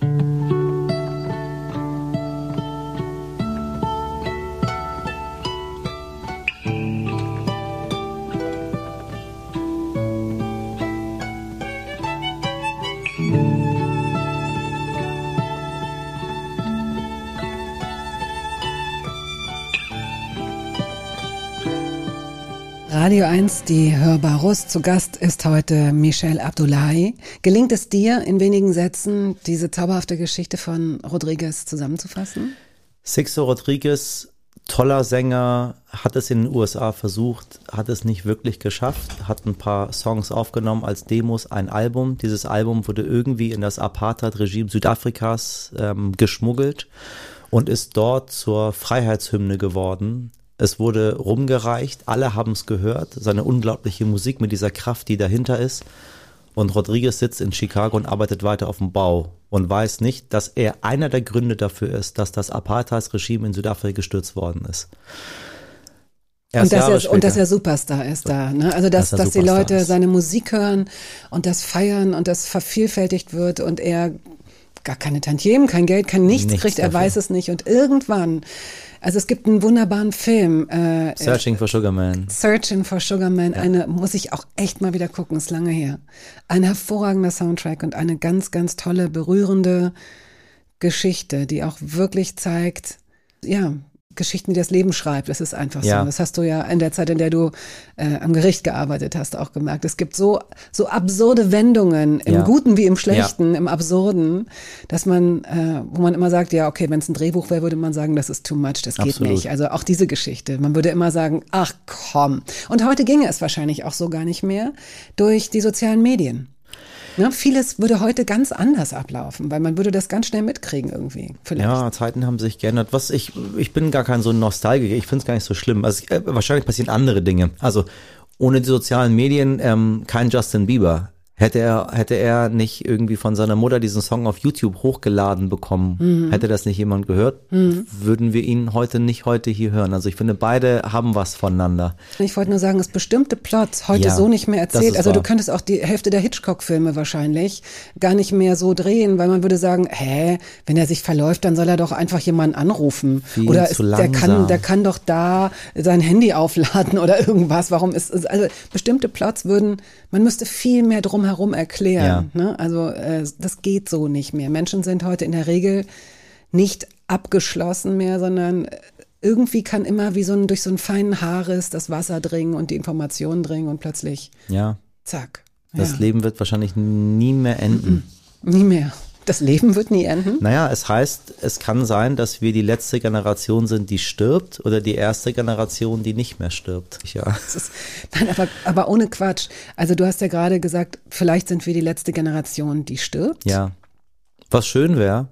Radio eins, die Hörbar Rust. Zu Gast ist heute Michel Abdullahi. Gelingt es dir, in wenigen Sätzen diese zauberhafte Geschichte von Rodriguez zusammenzufassen? Sixto Rodriguez, toller Sänger, hat es in den U S A versucht, hat es nicht wirklich geschafft, hat ein paar Songs aufgenommen als Demos, ein Album. Dieses Album wurde irgendwie in das Apartheid-Regime Südafrikas ähm, geschmuggelt und ist dort zur Freiheitshymne geworden. Es wurde rumgereicht, alle haben es gehört, seine unglaubliche Musik mit dieser Kraft, die dahinter ist. Und Rodriguez sitzt in Chicago und arbeitet weiter auf dem Bau und weiß nicht, dass er einer der Gründe dafür ist, dass das Apartheid-Regime in Südafrika gestürzt worden ist. Und dass, Jahre er, später. und dass er Superstar ist da. Ne? Also dass, Dass er dass die Superstar Leute ist. seine Musik hören und das feiern und das vervielfältigt wird und er gar keine Tantiemen, kein Geld, kein nichts, Nichts kriegt, er dafür. weiß es nicht. Und irgendwann, also es gibt einen wunderbaren Film, äh, Searching for Sugar Man. Searching for Sugar Man, eine, muss ich auch echt mal wieder gucken, ist lange her. Ein hervorragender Soundtrack und eine ganz, ganz tolle, berührende Geschichte, die auch wirklich zeigt, ja, Geschichten, die das Leben schreibt, das ist einfach Ja. so. Das hast du ja in der Zeit, in der du äh, am Gericht gearbeitet hast, auch gemerkt. Es gibt so so absurde Wendungen, im Ja. Guten wie im Schlechten, im Absurden, dass man, äh, wo man immer sagt, ja, okay, wenn es ein Drehbuch wäre, würde man sagen, das ist too much, das geht Absolut. nicht. Also auch diese Geschichte. Man würde immer sagen, ach komm. Und heute ginge es wahrscheinlich auch so gar nicht mehr durch die sozialen Medien. Ne? Vieles würde heute ganz anders ablaufen, weil man würde das ganz schnell mitkriegen irgendwie. Vielleicht. Ja, Zeiten haben sich geändert. Was ich, ich bin gar kein so ein Nostalgiker. Ich finde es gar nicht so schlimm. Also äh, wahrscheinlich passieren andere Dinge. Also ohne die sozialen Medien ähm, kein Justin Bieber. Hätte er, hätte er nicht irgendwie von seiner Mutter diesen Song auf YouTube hochgeladen bekommen, mhm. hätte das nicht jemand gehört, mhm. würden wir ihn heute nicht heute hier hören. Also ich finde, beide haben was voneinander. Ich wollte nur sagen, dass bestimmte Plots heute Ja, so nicht mehr das erzählt. ist Also du wahr. könntest auch die Hälfte der Hitchcock-Filme wahrscheinlich gar nicht mehr so drehen, weil man würde sagen, hä, wenn er sich verläuft, dann soll er doch einfach jemanden anrufen. Viel oder zu ist, der kann, langsam. der kann doch da sein Handy aufladen oder irgendwas. Warum ist es, also bestimmte Plots würden, man müsste viel mehr drumherum erklären. Ja. Ne? Also äh, das geht so nicht mehr. Menschen sind heute in der Regel nicht abgeschlossen mehr, sondern irgendwie kann immer wie so ein, durch so einen feinen Haarriss das Wasser dringen und die Informationen dringen und plötzlich, Ja, zack. das ja. Leben wird wahrscheinlich nie mehr enden. Nie mehr. Das Leben wird nie enden. Naja, es heißt, es kann sein, dass wir die letzte Generation sind, die stirbt, oder die erste Generation, die nicht mehr stirbt. Ja. Das ist, nein, aber, aber ohne Quatsch. Also du hast ja gerade gesagt, vielleicht sind wir die letzte Generation, die stirbt. Ja. Was schön wäre,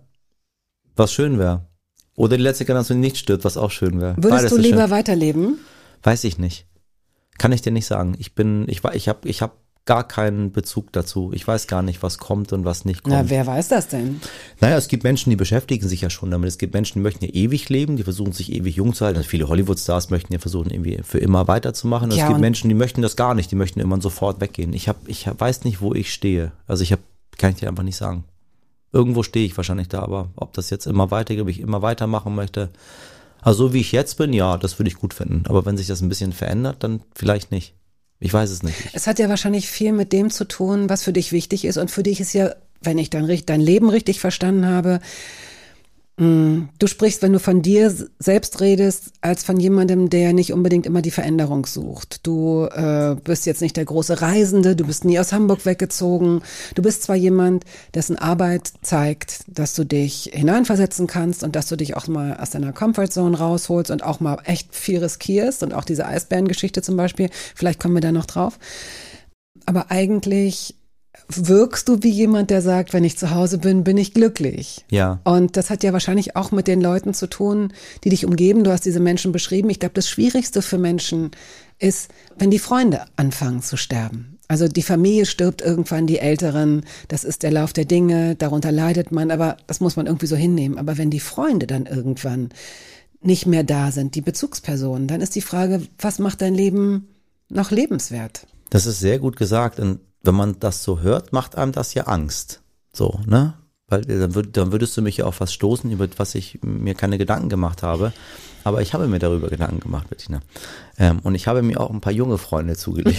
was schön wäre. Oder die letzte Generation, die nicht stirbt, was auch schön wäre. Würdest Beides du ist lieber schön. weiterleben? Weiß ich nicht. Kann ich dir nicht sagen. Ich bin, ich war, ich habe, ich habe gar keinen Bezug dazu. Ich weiß gar nicht, was kommt und was nicht kommt. Na, wer weiß das denn? Naja, es gibt Menschen, die beschäftigen sich ja schon damit. Es gibt Menschen, die möchten ja ewig leben, die versuchen sich ewig jung zu halten. Also viele Hollywood-Stars möchten ja versuchen, irgendwie für immer weiterzumachen. Und Ja, es gibt und- Menschen, die möchten das gar nicht, die möchten immer sofort weggehen. Ich hab, ich hab, weiß nicht, wo ich stehe. Also ich hab, kann ich dir einfach nicht sagen. Irgendwo stehe ich wahrscheinlich da, aber ob das jetzt immer weitergeht, ob ich immer weitermachen möchte. Also so wie ich jetzt bin, ja, das würde ich gut finden. Aber wenn sich das ein bisschen verändert, dann vielleicht nicht. Ich weiß es nicht. Es hat ja wahrscheinlich viel mit dem zu tun, was für dich wichtig ist. Und für dich ist ja, wenn ich dein, richt- dein Leben richtig verstanden habe, mh, du sprichst, wenn du von dir s- selbst redest, als von jemandem, der nicht unbedingt immer die Veränderung sucht. Du äh, bist jetzt nicht der große Reisende, du bist nie aus Hamburg weggezogen. Du bist zwar jemand, dessen Arbeit zeigt, dass du dich hineinversetzen kannst und dass du dich auch mal aus deiner Comfortzone rausholst und auch mal echt viel riskierst und auch diese Eisbärengeschichte zum Beispiel, vielleicht kommen wir da noch drauf. Aber eigentlich wirkst du wie jemand, der sagt, wenn ich zu Hause bin, bin ich glücklich. Ja. Und das hat ja wahrscheinlich auch mit den Leuten zu tun, die dich umgeben. Du hast diese Menschen beschrieben. Ich glaube, das Schwierigste für Menschen ist, wenn die Freunde anfangen zu sterben. Also die Familie stirbt irgendwann, die Älteren, das ist der Lauf der Dinge, darunter leidet man, aber das muss man irgendwie so hinnehmen. Aber wenn die Freunde dann irgendwann nicht mehr da sind, die Bezugspersonen, dann ist die Frage, was macht dein Leben noch lebenswert? Das ist sehr gut gesagt. Und wenn man das so hört, macht einem das ja Angst. So, ne? Weil dann, würd, dann würdest du mich ja auf was stoßen, über was ich mir keine Gedanken gemacht habe. Aber ich habe mir darüber Gedanken gemacht, Bettina. Ähm, und ich habe mir auch ein paar junge Freunde zugelegt.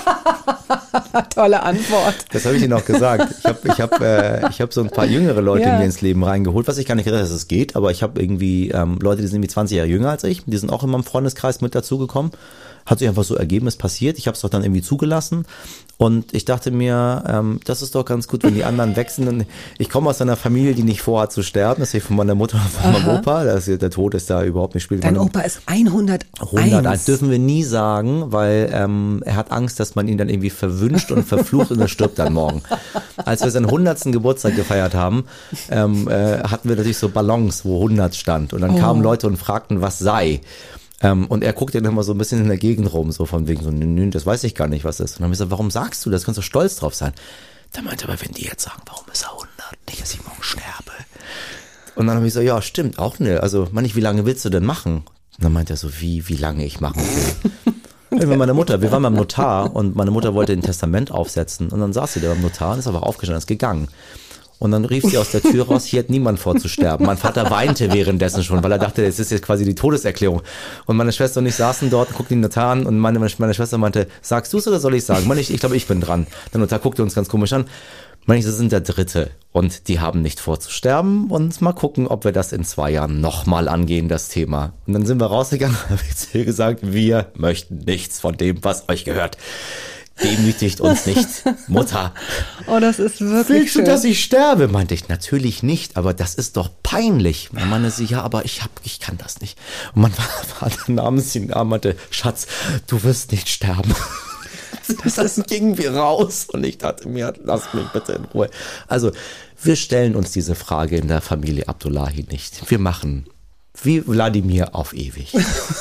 Tolle Antwort. Das habe ich Ihnen auch gesagt. Ich habe ich hab, äh, ich hab so ein paar jüngere Leute Ja. mir ins Leben reingeholt, was ich gar nicht gedacht habe, dass es geht. Aber ich habe irgendwie ähm, Leute, die sind irgendwie zwanzig Jahre jünger als ich. Die sind auch in meinem Freundeskreis mit dazugekommen. Hat sich einfach so ergeben, es passiert. Ich habe es doch dann irgendwie zugelassen. Und ich dachte mir, ähm, das ist doch ganz gut, wenn die anderen wechseln. Und ich komme aus einer Familie, die nicht vorhat zu sterben. Das ist von meiner Mutter und von meinem Opa. Das ist, der Tod ist da überhaupt nicht spielt. Dein Meine- Opa ist hunderteins. hunderteins dürfen wir nie sagen, weil ähm, er hat Angst, dass man ihn dann irgendwie verwünscht und verflucht und er stirbt dann morgen. Als wir seinen hundertsten Geburtstag gefeiert haben, ähm, äh, hatten wir natürlich so Ballons, wo hundert stand. Und dann Oh. kamen Leute und fragten, was sei. Ähm, und er guckte dann immer so ein bisschen in der Gegend rum, so von wegen so, nö, nö, das weiß ich gar nicht, was das ist. Und dann haben wir gesagt, warum sagst du das? Kannst du stolz drauf sein. Da meinte er, aber wenn die jetzt sagen, warum ist er hundert? Nicht, dass ich morgen sterbe. Und dann habe ich so, ja, stimmt, auch ne. Also, Mann, wie lange willst du denn machen? Und dann meinte er so, wie, wie lange ich machen will. Mit meiner Mutter, wir waren beim Notar und meine Mutter wollte ein Testament aufsetzen und dann saß sie da beim Notar und ist aber aufgestanden, ist gegangen. Und dann rief sie aus der Tür raus, hier hat niemand vor zu sterben. Mein Vater weinte währenddessen schon, weil er dachte, es ist jetzt quasi die Todeserklärung. Und meine Schwester und ich saßen dort und guckten den Notar an und meine, meine Schwester meinte, sagst du es oder soll ich sagen? Meine, ich, ich glaube, ich bin dran. Der Notar guckte uns ganz komisch an. Meine ich, das sind der Dritte und die haben nicht vor zu sterben und mal gucken, ob wir das in zwei Jahren nochmal angehen, das Thema. Und dann sind wir rausgegangen und habe ich zu ihr gesagt, wir möchten nichts von dem, was euch gehört. Demütigt uns nicht, Mutter. Oh, das ist wirklich Willst du, schön. dass ich sterbe? Meinte ich, natürlich nicht, aber das ist doch peinlich. Und meinte sie, ja, aber ich hab, ich kann das nicht. Und mein Vater nahm sie in den Arm und meinte, Schatz, du wirst nicht sterben. Das, das ging mir raus und ich dachte mir, lass mich bitte in Ruhe. Also, wir stellen uns diese Frage in der Familie Abdullahi nicht. Wir machen wie Wladimir auf ewig.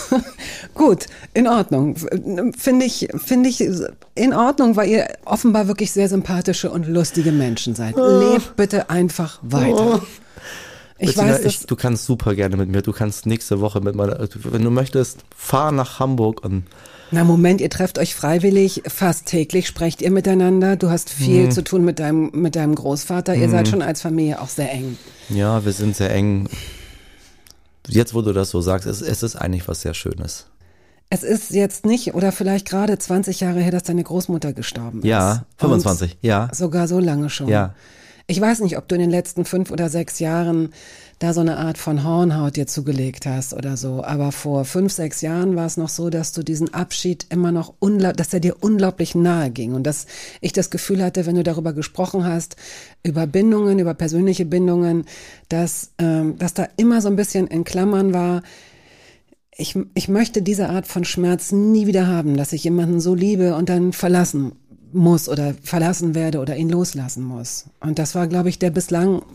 Gut, in Ordnung. Finde ich, finde ich in Ordnung, weil ihr offenbar wirklich sehr sympathische und lustige Menschen seid. Lebt bitte einfach weiter. Ich Bettina, weiß, dass, ich, du kannst super gerne mit mir. Du kannst nächste Woche mit meiner, wenn du möchtest, fahr nach Hamburg und na Moment, ihr trefft euch freiwillig, fast täglich sprecht ihr miteinander. Du hast viel Mhm. zu tun mit deinem, mit deinem Großvater. Ihr seid schon als Familie auch sehr eng. ja, wir sind sehr eng. Jetzt, wo du das so sagst, es, es ist eigentlich was sehr Schönes. Es ist jetzt nicht, oder vielleicht gerade zwanzig Jahre her, dass deine Großmutter gestorben ist. Ja, fünfundzwanzig, Und ja. Sogar so lange schon. Ja. Ich weiß nicht, ob du in den letzten fünf oder sechs Jahren da so eine Art von Hornhaut dir zugelegt hast oder so. Aber vor fünf, sechs Jahren war es noch so, dass du diesen Abschied immer noch, unglaub, dass er dir unglaublich nahe ging. Und dass ich das Gefühl hatte, wenn du darüber gesprochen hast, über Bindungen, über persönliche Bindungen, dass, ähm, dass da immer so ein bisschen in Klammern war, ich, ich möchte diese Art von Schmerz nie wieder haben, dass ich jemanden so liebe und dann verlassen muss oder verlassen werde oder ihn loslassen muss. Und das war, glaube ich, der bislang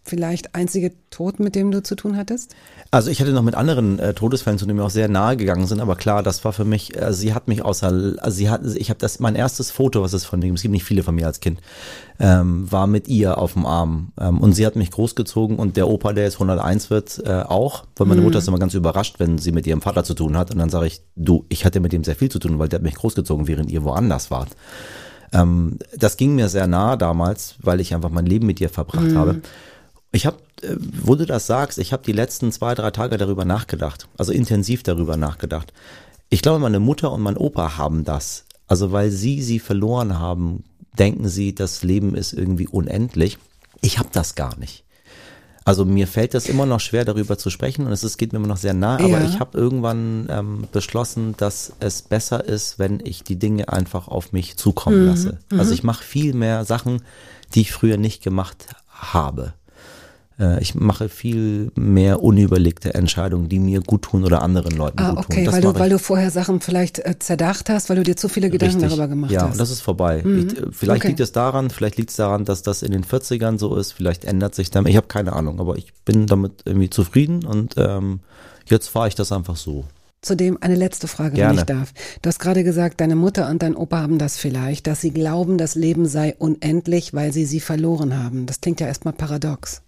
vielleicht einzige Tod, mit dem du zu tun hattest? Also ich hatte noch mit anderen äh, Todesfällen, zu denen wir auch sehr nahe gegangen sind, aber klar, das war für mich, äh, sie hat mich außer, also sie hat, ich habe das, mein erstes Foto, was es von dem, es gibt nicht viele von mir als Kind, ähm, war mit ihr auf dem Arm ähm, und sie hat mich großgezogen und der Opa, der jetzt hunderteins wird, äh, auch, weil meine mhm. Mutter ist immer ganz überrascht, wenn sie mit ihrem Vater zu tun hat und dann sage ich, du, ich hatte mit dem sehr viel zu tun, weil der hat mich großgezogen, während ihr woanders wart. Ähm, das ging mir sehr nah damals, weil ich einfach mein Leben mit ihr verbracht mhm. habe. Ich habe, wo du das sagst, ich habe die letzten zwei, drei Tage darüber nachgedacht, also intensiv darüber nachgedacht. Ich glaube, meine Mutter und mein Opa haben das. Also weil sie sie verloren haben, denken sie, das Leben ist irgendwie unendlich. Ich habe das gar nicht. Also mir fällt das immer noch schwer, darüber zu sprechen und es ist, geht mir immer noch sehr nah, aber ja. ich habe irgendwann ähm, beschlossen, dass es besser ist, wenn ich die Dinge einfach auf mich zukommen mhm. lasse. Mhm. Also ich mache viel mehr Sachen, die ich früher nicht gemacht habe. Ich mache viel mehr unüberlegte Entscheidungen, die mir gut tun oder anderen Leuten ah, gut okay, tun. Das weil du, weil du vorher Sachen vielleicht äh, zerdacht hast, weil du dir zu viele Gedanken Richtig. darüber gemacht ja, hast. Ja, und das ist vorbei. Mhm. Ich, vielleicht okay. liegt es daran, vielleicht liegt es daran, dass das in den vierzigern so ist, vielleicht ändert sich damit, ich habe keine Ahnung, aber ich bin damit irgendwie zufrieden und ähm, jetzt fahre ich das einfach so. Zudem eine letzte Frage, Gerne. wenn ich darf. Du hast gerade gesagt, deine Mutter und dein Opa haben das vielleicht, dass sie glauben, das Leben sei unendlich, weil sie sie verloren haben. Das klingt ja erstmal paradox.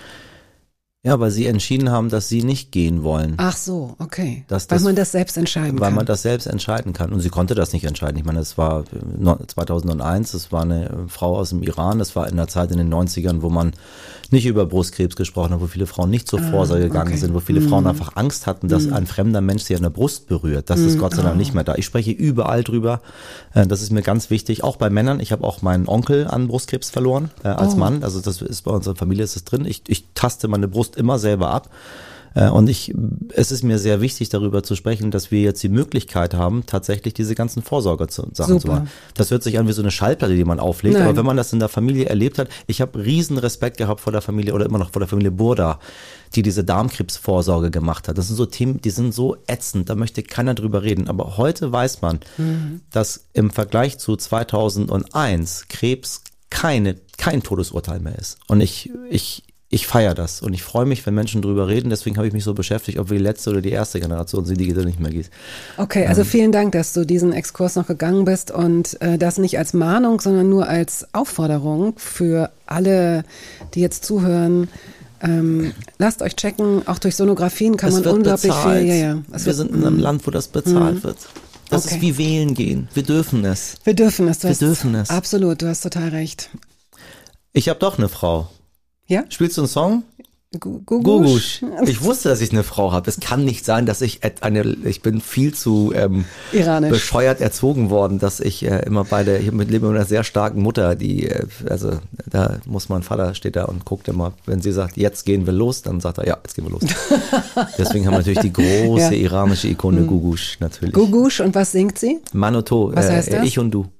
Ja, weil sie entschieden haben, dass sie nicht gehen wollen. Ach so, okay. Dass weil das, man das selbst entscheiden weil kann. Weil man das selbst entscheiden kann. Und sie konnte das nicht entscheiden. Ich meine, es war zweitausendeins, es war eine Frau aus dem Iran, es war in der Zeit in den neunzigern, wo man nicht über Brustkrebs gesprochen hat, wo viele Frauen nicht zur ah, Vorsorge gegangen okay. sind, wo viele mm. Frauen einfach Angst hatten, dass mm. ein fremder Mensch sie an der Brust berührt. Das mm. ist Gott sei Dank oh. nicht mehr da. Ich spreche überall drüber. Das ist mir ganz wichtig. Auch bei Männern. Ich habe auch meinen Onkel an Brustkrebs verloren äh, als oh. Mann. Also das ist bei unserer Familie ist es drin. Ich, ich taste meine Brust immer selber ab. Und ich, es ist mir sehr wichtig, darüber zu sprechen, dass wir jetzt die Möglichkeit haben, tatsächlich diese ganzen Vorsorgesachen zu machen. Das hört sich an wie so eine Schallplatte, die man auflegt, Nein. aber wenn man das in der Familie erlebt hat, ich habe riesen Respekt gehabt vor der Familie oder immer noch vor der Familie Burda, die diese Darmkrebsvorsorge gemacht hat. Das sind so Themen, die sind so ätzend, da möchte keiner drüber reden. Aber heute weiß man, mhm. dass im Vergleich zu zweitausendeins Krebs keine, kein Todesurteil mehr ist. Und ich, ich, Ich feiere das und ich freue mich, wenn Menschen drüber reden. Deswegen habe ich mich so beschäftigt, ob wir die letzte oder die erste Generation sind, die es nicht mehr gibt. Okay, also vielen Dank, dass du diesen Exkurs noch gegangen bist und äh, das nicht als Mahnung, sondern nur als Aufforderung für alle, die jetzt zuhören. Ähm, lasst euch checken, auch durch Sonografien kann es man wird unglaublich bezahlt. viel. Ja, ja. Es wir wird, sind in einem Land, wo das bezahlt mhm. wird. Das okay. ist wie wählen gehen. Wir dürfen es. Wir dürfen es. Du wir hast, dürfen es. Absolut, du hast total recht. Ich habe doch eine Frau. Ja? Spielst du einen Song? Gugusch. Gugusch. Ich wusste, dass ich eine Frau habe. Es kann nicht sein, dass ich eine, ich bin viel zu ähm, iranisch bescheuert erzogen worden, dass ich äh, immer bei der, ich lebe mit einer sehr starken Mutter, die, äh, also da muss mein Vater steht da und guckt immer, wenn sie sagt, jetzt gehen wir los, dann sagt er, ja, jetzt gehen wir los. Deswegen haben wir natürlich die große ja. iranische Ikone mhm. Gugusch natürlich. Gugusch, und was singt sie? Manoto, was heißt äh, das? Ich und du.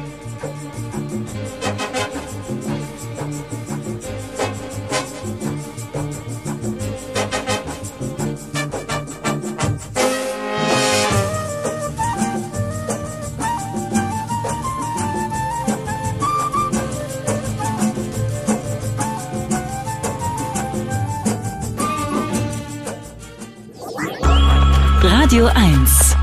Radio eins.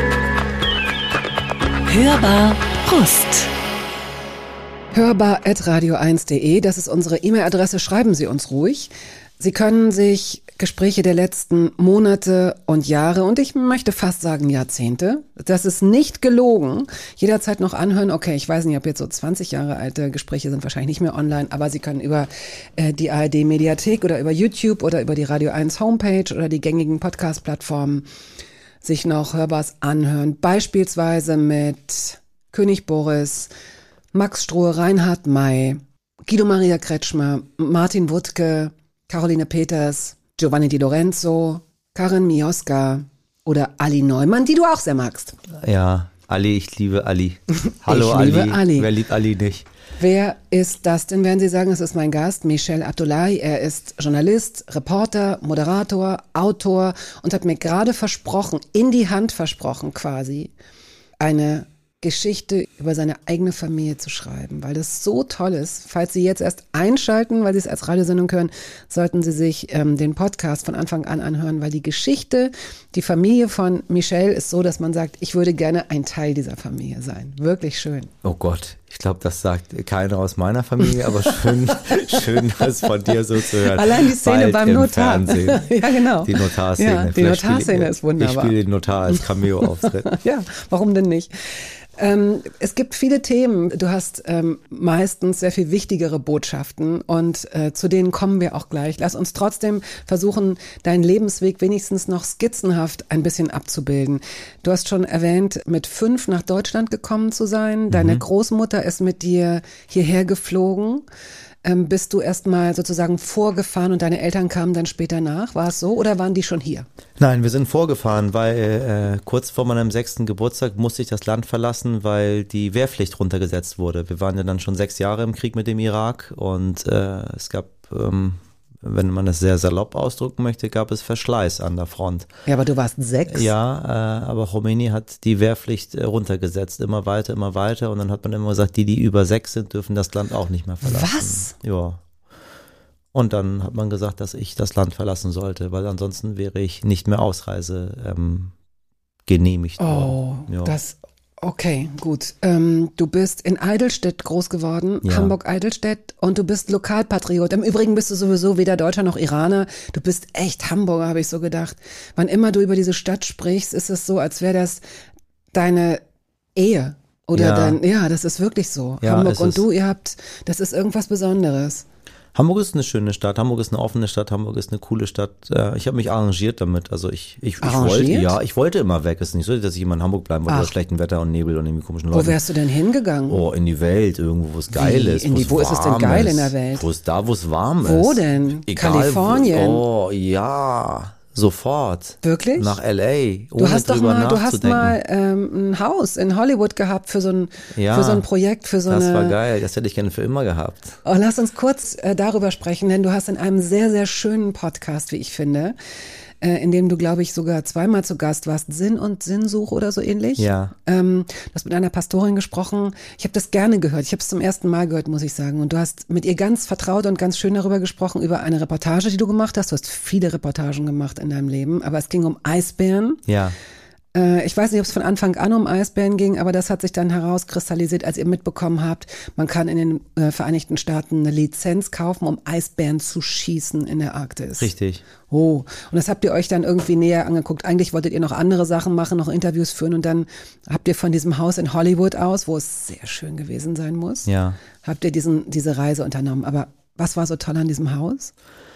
Hörbar Brust. hörbar at radio eins punkt de, das ist unsere E-Mail-Adresse, schreiben Sie uns ruhig. Sie können sich Gespräche der letzten Monate und Jahre und ich möchte fast sagen Jahrzehnte, das ist nicht gelogen, jederzeit noch anhören. Okay, ich weiß nicht, ob jetzt so zwanzig Jahre alte Gespräche sind wahrscheinlich nicht mehr online, aber Sie können über äh, die A R D-Mediathek oder über YouTube oder über die Radio eins Homepage oder die gängigen Podcast-Plattformen sich noch Hörbars anhören. Beispielsweise mit König Boris, Max Strohe, Reinhard May, Guido Maria Kretschmer, Martin Wuttke, Caroline Peters, Giovanni Di Lorenzo, Karin Mioska oder Ali Neumann, die du auch sehr magst. Ja, Ali, ich liebe Ali. Hallo ich liebe Ali. Ali. Wer liebt Ali nicht? Wer ist das denn, werden Sie sagen, es ist mein Gast, Michel Abdullahi. Er ist Journalist, Reporter, Moderator, Autor und hat mir gerade versprochen, in die Hand versprochen quasi, eine Geschichte über seine eigene Familie zu schreiben, weil das so toll ist. Falls Sie jetzt erst einschalten, weil Sie es als Radiosendung hören, sollten Sie sich ähm, den Podcast von Anfang an anhören, weil die Geschichte, die Familie von Michel ist so, dass man sagt, ich würde gerne ein Teil dieser Familie sein. Wirklich schön. Oh Gott, ich glaube, das sagt keiner aus meiner Familie, aber schön, schön, das von dir so zu hören. Allein die Szene Bald beim im Notar. Fernsehen. Ja, genau. Die Notarszene. Ja, die Vielleicht Notarszene spiele, ist wunderbar. Ich spiele den Notar als Cameo-Auftritt. Ja, warum denn nicht? Ähm, es gibt viele Themen. Du hast ähm, meistens sehr viel wichtigere Botschaften und äh, zu denen kommen wir auch gleich. Lass uns trotzdem versuchen, deinen Lebensweg wenigstens noch skizzenhaft ein bisschen abzubilden. Du hast schon erwähnt, mit fünf nach Deutschland gekommen zu sein. Deine mhm. Großmutter ist mit dir hierher geflogen. Ähm, bist du erstmal sozusagen vorgefahren und deine Eltern kamen dann später nach? War es so oder waren die schon hier? Nein, wir sind vorgefahren, weil äh, kurz vor meinem sechsten Geburtstag musste ich das Land verlassen, weil die Wehrpflicht runtergesetzt wurde. Wir waren ja dann schon sechs Jahre im Krieg mit dem Irak und äh, es gab, ähm, wenn man das sehr salopp ausdrücken möchte, gab es Verschleiß an der Front. Ja, aber du warst sechs. Ja, äh, aber Khomeini hat die Wehrpflicht äh, runtergesetzt, immer weiter, immer weiter und dann hat man immer gesagt, die, die über sechs sind, dürfen das Land auch nicht mehr verlassen. Was? Ja. Und dann hat man gesagt, dass ich das Land verlassen sollte, weil ansonsten wäre ich nicht mehr Ausreise ähm, genehmigt worden. Oh, ja. das, okay, gut. Ähm, du bist in Eidelstedt groß geworden, ja. Hamburg-Eidelstedt, und du bist Lokalpatriot. Im Übrigen bist du sowieso weder Deutscher noch Iraner. Du bist echt Hamburger, habe ich so gedacht. Wann immer du über diese Stadt sprichst, ist es so, als wäre das deine Ehe. Oder ja. dein, ja, das ist wirklich so. Ja, Hamburg und ist. du, ihr habt, das ist irgendwas Besonderes. Hamburg ist eine schöne Stadt, Hamburg ist eine offene Stadt, Hamburg ist eine coole Stadt. Ich habe mich arrangiert damit, also ich, ich, ich wollte, ja, ich wollte immer weg. Es ist nicht so, dass ich immer in Hamburg bleiben wollte, bei schlechtem Wetter und Nebel und irgendwie komischen Leuten. Wo wärst du denn hingegangen? Oh, in die Welt, irgendwo, wo es geil Wie? ist. In die, wo ist es denn geil in der Welt? Wo ist da, wo es warm wo ist. Wo denn? Egal, Kalifornien? Wo, oh, ja. Sofort. Wirklich? Nach L A. Du hast doch mal, du hast mal ähm, ein Haus in Hollywood gehabt für so ein, ja, für so ein Projekt, für so das eine. Das war geil. Das hätte ich gerne für immer gehabt. Oh, lass uns kurz äh, darüber sprechen, denn du hast in einem sehr, sehr schönen Podcast, wie ich finde, äh, in dem du, glaube ich, sogar zweimal zu Gast warst, Sinn und Sinnsuche oder so ähnlich. Ja. Ähm, du hast mit einer Pastorin gesprochen. Ich habe das gerne gehört. Ich habe es zum ersten Mal gehört, muss ich sagen. Und du hast mit ihr ganz vertraut und ganz schön darüber gesprochen, über eine Reportage, die du gemacht hast. Du hast viele Reportagen gemacht in deinem Leben, aber es ging um Eisbären. Ja. Ich weiß nicht, ob es von Anfang an um Eisbären ging, aber das hat sich dann herauskristallisiert, als ihr mitbekommen habt, man kann in den äh, Vereinigten Staaten eine Lizenz kaufen, um Eisbären zu schießen in der Arktis. Richtig. Oh, und das habt ihr euch dann irgendwie näher angeguckt. Eigentlich wolltet ihr noch andere Sachen machen, noch Interviews führen, und dann habt ihr von diesem Haus in Hollywood aus, wo es sehr schön gewesen sein muss, ja, habt ihr diesen, diese Reise unternommen. Aber was war so toll an diesem Haus?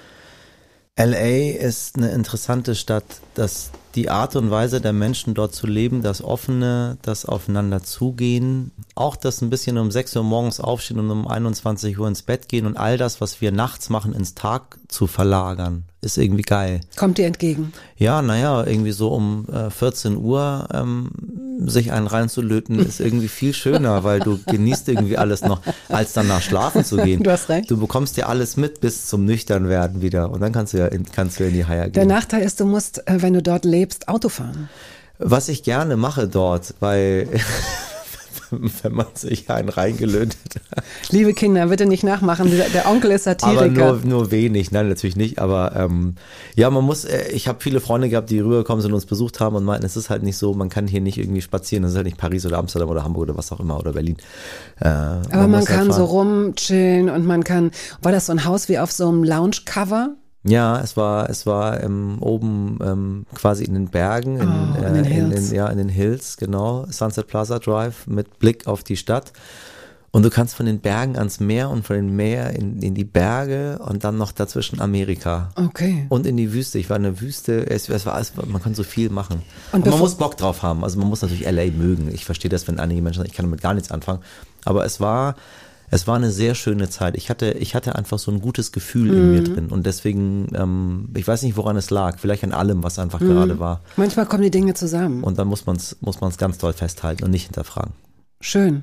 L A ist eine interessante Stadt, dass die Art und Weise der Menschen dort zu leben, das Offene, das Aufeinander zugehen, auch das ein bisschen um sechs Uhr morgens aufstehen und um einundzwanzig Uhr ins Bett gehen und all das, was wir nachts machen, ins Tag zu verlagern, ist irgendwie geil. Kommt dir entgegen? Ja, naja, irgendwie so um äh, vierzehn Uhr ähm, sich einen reinzulöten, ist irgendwie viel schöner, weil du genießt irgendwie alles noch, als danach schlafen zu gehen. Du hast recht. Du bekommst ja alles mit bis zum Nüchternwerden wieder und dann kannst du ja in, kannst du in die Haia gehen. Der Nachteil ist, du musst, äh, wenn du dort lebst, Auto fahren. Was ich gerne mache dort, weil wenn man sich einen reingelötet hat. Liebe Kinder, bitte nicht nachmachen, der Onkel ist Satiriker. Aber nur, nur wenig, nein, natürlich nicht, aber ähm, ja, man muss, äh, ich habe viele Freunde gehabt, die rübergekommen sind und uns besucht haben und meinten, es ist halt nicht so, man kann hier nicht irgendwie spazieren, das ist halt nicht Paris oder Amsterdam oder Hamburg oder was auch immer oder Berlin. Äh, aber man, man kann halt so rumchillen und man kann, war das so ein Haus wie auf so einem Lounge-Cover? Ja, es war es war ähm, oben ähm, quasi in den Bergen, in, oh, äh, in, den in den ja in den Hills, genau, Sunset Plaza Drive mit Blick auf die Stadt. Und du kannst von den Bergen ans Meer und von den Meer in, in die Berge und dann noch dazwischen Amerika. Okay. Und in die Wüste. Ich war in der Wüste, es, es war, es, man kann so viel machen. Und, und man muss Bock drauf haben. Also man muss natürlich L A mögen. Ich verstehe das, wenn einige Menschen sagen, ich kann damit gar nichts anfangen. Aber es war Es war eine sehr schöne Zeit. Ich hatte, ich hatte einfach so ein gutes Gefühl in mhm. mir drin und deswegen, ähm, ich weiß nicht, woran es lag. Vielleicht an allem, was einfach mhm. gerade war. Manchmal kommen die Dinge zusammen. Und dann muss man es, muss man es ganz doll festhalten und nicht hinterfragen. Schön.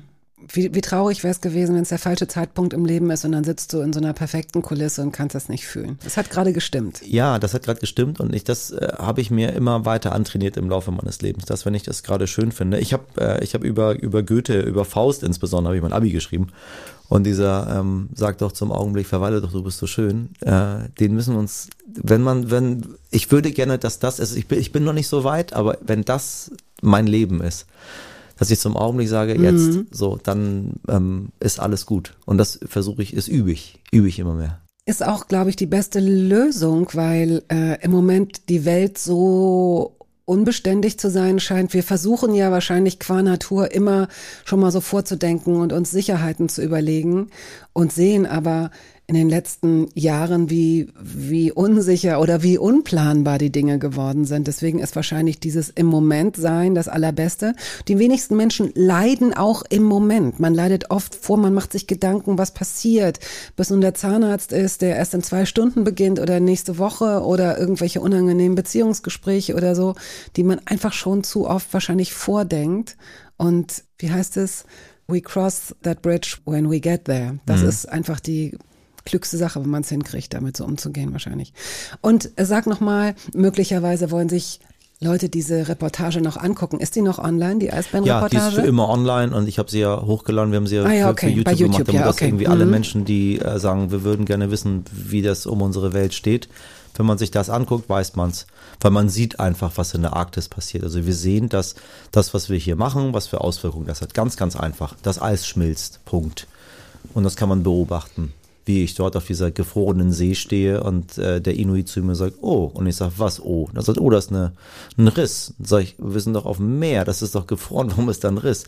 Wie, wie traurig wäre es gewesen, wenn es der falsche Zeitpunkt im Leben ist und dann sitzt du in so einer perfekten Kulisse und kannst das nicht fühlen. Das hat gerade gestimmt. Ja, das hat gerade gestimmt und ich, das äh, habe ich mir immer weiter antrainiert im Laufe meines Lebens, dass wenn ich das gerade schön finde. Ich habe äh, ich habe über über Goethe, über Faust insbesondere, habe ich mein Abi geschrieben und dieser ähm, sagt doch zum Augenblick, verweile doch, du bist so schön. Äh, den müssen wir uns, wenn man, wenn, ich würde gerne, dass das ist, ich bin, ich bin noch nicht so weit, aber wenn das mein Leben ist, dass ich zum Augenblick sage, jetzt, mhm. so, dann ähm, ist alles gut. Und das versuche ich, ist übe ich, übe ich immer mehr. Ist auch, glaube ich, die beste Lösung, weil äh, im Moment die Welt so unbeständig zu sein scheint. Wir versuchen ja wahrscheinlich qua Natur immer schon mal so vorzudenken und uns Sicherheiten zu überlegen und sehen aber in den letzten Jahren, wie, wie unsicher oder wie unplanbar die Dinge geworden sind. Deswegen ist wahrscheinlich dieses im Moment sein das Allerbeste. Die wenigsten Menschen leiden auch im Moment. Man leidet oft vor, man macht sich Gedanken, was passiert, bis nun der Zahnarzt ist, der erst in zwei Stunden beginnt oder nächste Woche oder irgendwelche unangenehmen Beziehungsgespräche oder so, die man einfach schon zu oft wahrscheinlich vordenkt. Und wie heißt es? We cross that bridge when we get there. Das mhm. ist einfach die klügste Sache, wenn man es hinkriegt, damit so umzugehen wahrscheinlich. Und sag nochmal, möglicherweise wollen sich Leute diese Reportage noch angucken. Ist die noch online, die Eisbären-Reportage? Ja, die ist für immer online und ich habe sie ja hochgeladen. Wir haben sie ja, ah, ja für, okay. für YouTube, Bei YouTube gemacht, damit ja, das okay. irgendwie mhm. alle Menschen, die äh, sagen, wir würden gerne wissen, wie das um unsere Welt steht. Wenn man sich das anguckt, weiß man's. Weil man sieht einfach, was in der Arktis passiert. Also wir sehen, dass das, was wir hier machen, was für Auswirkungen das hat. Ganz, ganz einfach. Das Eis schmilzt. Punkt. Und das kann man beobachten. Wie ich dort auf dieser gefrorenen See stehe und äh, der Inuit zu mir sagt, oh, und ich sage, was, oh? Und er sagt, oh, das ist eine, ein Riss. Und sag ich, wir sind doch auf dem Meer, das ist doch gefroren, warum ist da ein Riss?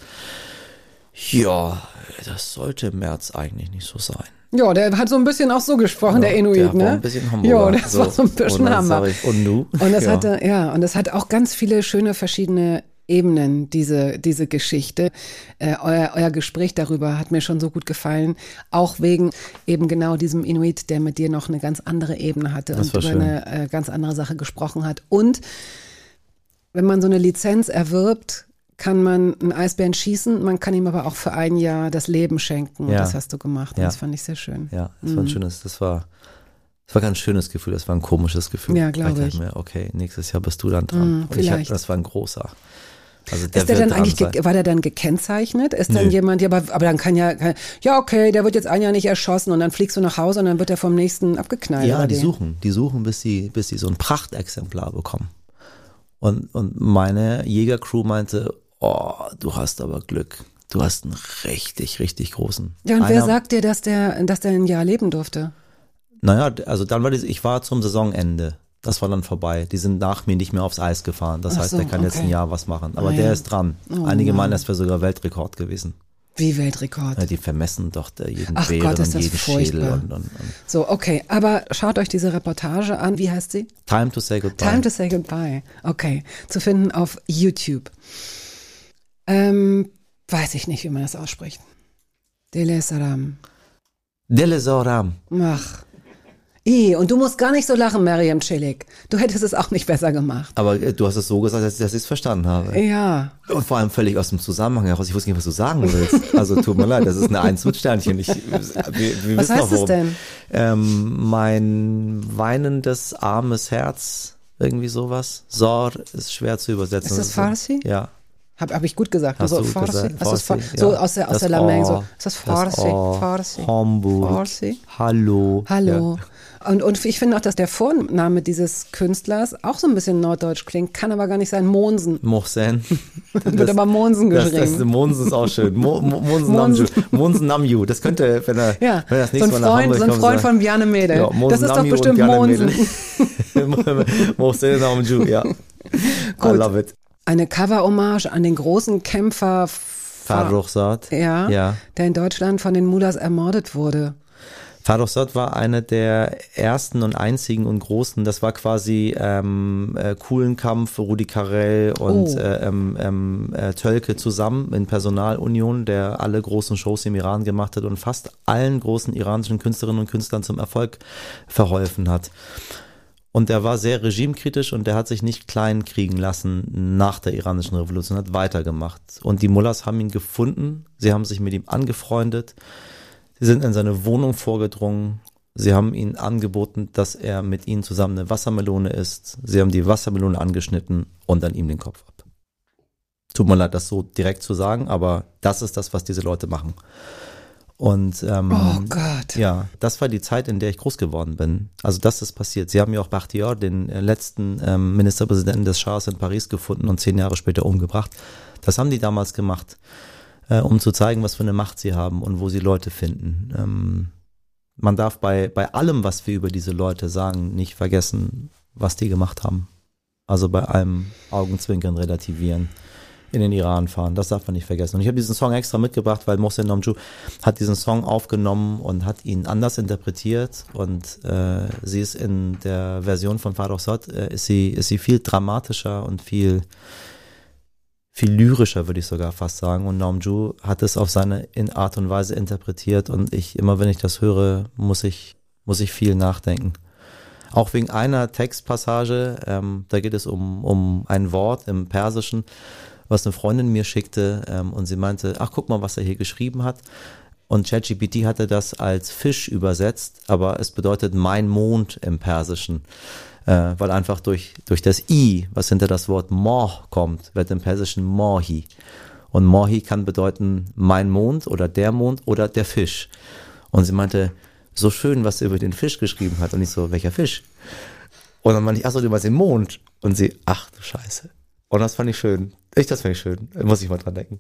Ja, das sollte im März eigentlich nicht so sein. Ja, der hat so ein bisschen auch so gesprochen, ja, der Inuit, der ne? War ein bisschen Hamburger. Ja, das so. war so ein bisschen Hammer. Ich, und nu? Und das ja. hatte, ja, und das hat auch ganz viele schöne verschiedene Ebenen, diese diese Geschichte. Äh, euer, euer Gespräch darüber hat mir schon so gut gefallen, auch wegen eben genau diesem Inuit, der mit dir noch eine ganz andere Ebene hatte das und über schön. eine äh, ganz andere Sache gesprochen hat. Und wenn man so eine Lizenz erwirbt, kann man einen Eisbären schießen, man kann ihm aber auch für ein Jahr das Leben schenken. Und ja. das hast du gemacht. Und ja. das fand ich sehr schön. Ja, das mhm. war ein schönes, das war Das war ein ganz schönes Gefühl, das war ein komisches Gefühl. Ja, glaube ich. Ich dachte mir, okay, nächstes Jahr bist du dann dran. Mm, und ich hab, vielleicht. das war ein großer. Also der ist der wird dann eigentlich, dran sein. war der dann gekennzeichnet? Ist dann Nö. jemand, ja, aber, aber dann kann ja, kann, ja okay, der wird jetzt ein Jahr nicht erschossen und dann fliegst du nach Hause und dann wird er vom nächsten abgeknallt. Ja, oder die die? suchen, die suchen, bis sie, bis sie so ein Prachtexemplar bekommen. Und, und meine Jägercrew meinte, oh, du hast aber Glück. Du hast einen richtig, richtig großen. Ja, und Einer, wer sagt dir, dass der, dass der ein Jahr leben durfte? Naja, also dann war das, ich war zum Saisonende. Das war dann vorbei. Die sind nach mir nicht mehr aufs Eis gefahren. Das Ach heißt, so, der kann jetzt okay. ein Jahr was machen. Aber Ah, der ja. ist dran. Oh, Einige Mann. meinen, das wäre sogar Weltrekord gewesen. Wie Weltrekord. Ja, die vermessen doch der jeden Ach Bären Gott, ist und das jeden furchtbar. Schädel. Und, und, und. So, okay, aber schaut euch diese Reportage an. Wie heißt sie? Time to say goodbye. Time to say goodbye. Okay, zu finden auf YouTube. Ähm, weiß ich nicht, wie man das ausspricht. Dele Saram. Dele Soram. Ach. I, und du musst gar nicht so lachen, Mariam Celik. Du hättest es auch nicht besser gemacht. Aber äh, du hast es so gesagt, dass, dass ich es verstanden habe. Ja. Und vor allem völlig aus dem Zusammenhang heraus. Ich wusste nicht, was du sagen willst. Also tut mir leid, das ist eine Eins mit Sternchen. Ich, wir, wir Was wissen heißt auch, warum. es denn? Ähm, mein weinendes, armes Herz, irgendwie sowas. Sor ist schwer zu übersetzen. Ist das Farsi? Ja. Habe hab ich gut gesagt. Hast so du Farsi? gesagt? Hast du's Farsi, Fa- So ja. aus der, aus Das der Lameng. So. O, Ist das Farsi? Das O, Farsi. Hamburg. Farsi. Hallo. Hallo. Ja. Und, und ich finde auch, dass der Vorname dieses Künstlers auch so ein bisschen norddeutsch klingt, kann aber gar nicht sein. Monsen. Mohsen. Das wird aber Monsen Das, geschrieben. das, Monsen ist auch schön. Mo, Mo, Monsen Monsen. Namju. Monsen Namju. Das könnte, wenn er, Ja, wenn er das so nächste ein Mal nach Freund, Hamburg so ein kommt, Freund sagen, von Bjarne Mädel. ja, Monsen Das ist doch Namju bestimmt und Bjarne Monsen. Mädel. Mohsen Namju, ja. I Gut. love it. Eine Cover-Hommage an den großen Kämpfer Farrokhzad. ja, Ja. der in Deutschland von den Mullahs ermordet wurde. Farrokhzad war einer der ersten und einzigen und großen, das war quasi ähm, äh, Kuhlenkampf, Rudi Carrell und Oh. äh, ähm, ähm, äh, Tölke zusammen in Personalunion, der alle großen Shows im Iran gemacht hat und fast allen großen iranischen Künstlerinnen und Künstlern zum Erfolg verholfen hat. Und der war sehr regimekritisch und der hat sich nicht klein kriegen lassen nach der iranischen Revolution, hat weitergemacht. Und die Mullahs haben ihn gefunden, sie haben sich mit ihm angefreundet, sie sind in seine Wohnung vorgedrungen, sie haben ihm angeboten, dass er mit ihnen zusammen eine Wassermelone isst, sie haben die Wassermelone angeschnitten und dann ihm den Kopf ab. Tut mir leid, das so direkt zu sagen, aber das ist das, was diese Leute machen. Und ähm, oh Gott. Ja, das war die Zeit, in der ich groß geworden bin. Also das ist passiert. Sie haben ja auch Bakhtiar, den äh, letzten ähm, Ministerpräsidenten des Schahs in Paris gefunden und zehn Jahre später umgebracht. Das haben die damals gemacht, äh, um zu zeigen, was für eine Macht sie haben und wo sie Leute finden. Ähm, man darf bei bei allem, was wir über diese Leute sagen, nicht vergessen, was die gemacht haben. Also bei allem Augenzwinkern relativieren. In den Iran fahren, das darf man nicht vergessen. Und ich habe diesen Song extra mitgebracht, weil Mohsen Namju hat diesen Song aufgenommen und hat ihn anders interpretiert und äh, sie ist in der Version von Farrokhzad, äh, ist sie ist sie viel dramatischer und viel viel lyrischer, würde ich sogar fast sagen. Und Namju hat es auf seine Art und Weise interpretiert und ich, immer wenn ich das höre, muss ich muss ich viel nachdenken. Auch wegen einer Textpassage, ähm, da geht es um um ein Wort im Persischen, was eine Freundin mir schickte ähm, und sie meinte, ach guck mal, was er hier geschrieben hat. Und ChatGPT hatte das als Fisch übersetzt, aber es bedeutet mein Mond im Persischen, äh, weil einfach durch durch das I, was hinter das Wort Moh kommt, wird im Persischen Mohi. Und Mohi kann bedeuten mein Mond oder der Mond oder der Fisch. Und sie meinte, so schön, was er über den Fisch geschrieben hat. Und ich so, welcher Fisch? Und dann meinte ich, ach so, du meinst den Mond. Und sie, ach du Scheiße. Und das fand ich schön. Ich, das fand ich schön. Da muss ich mal dran denken.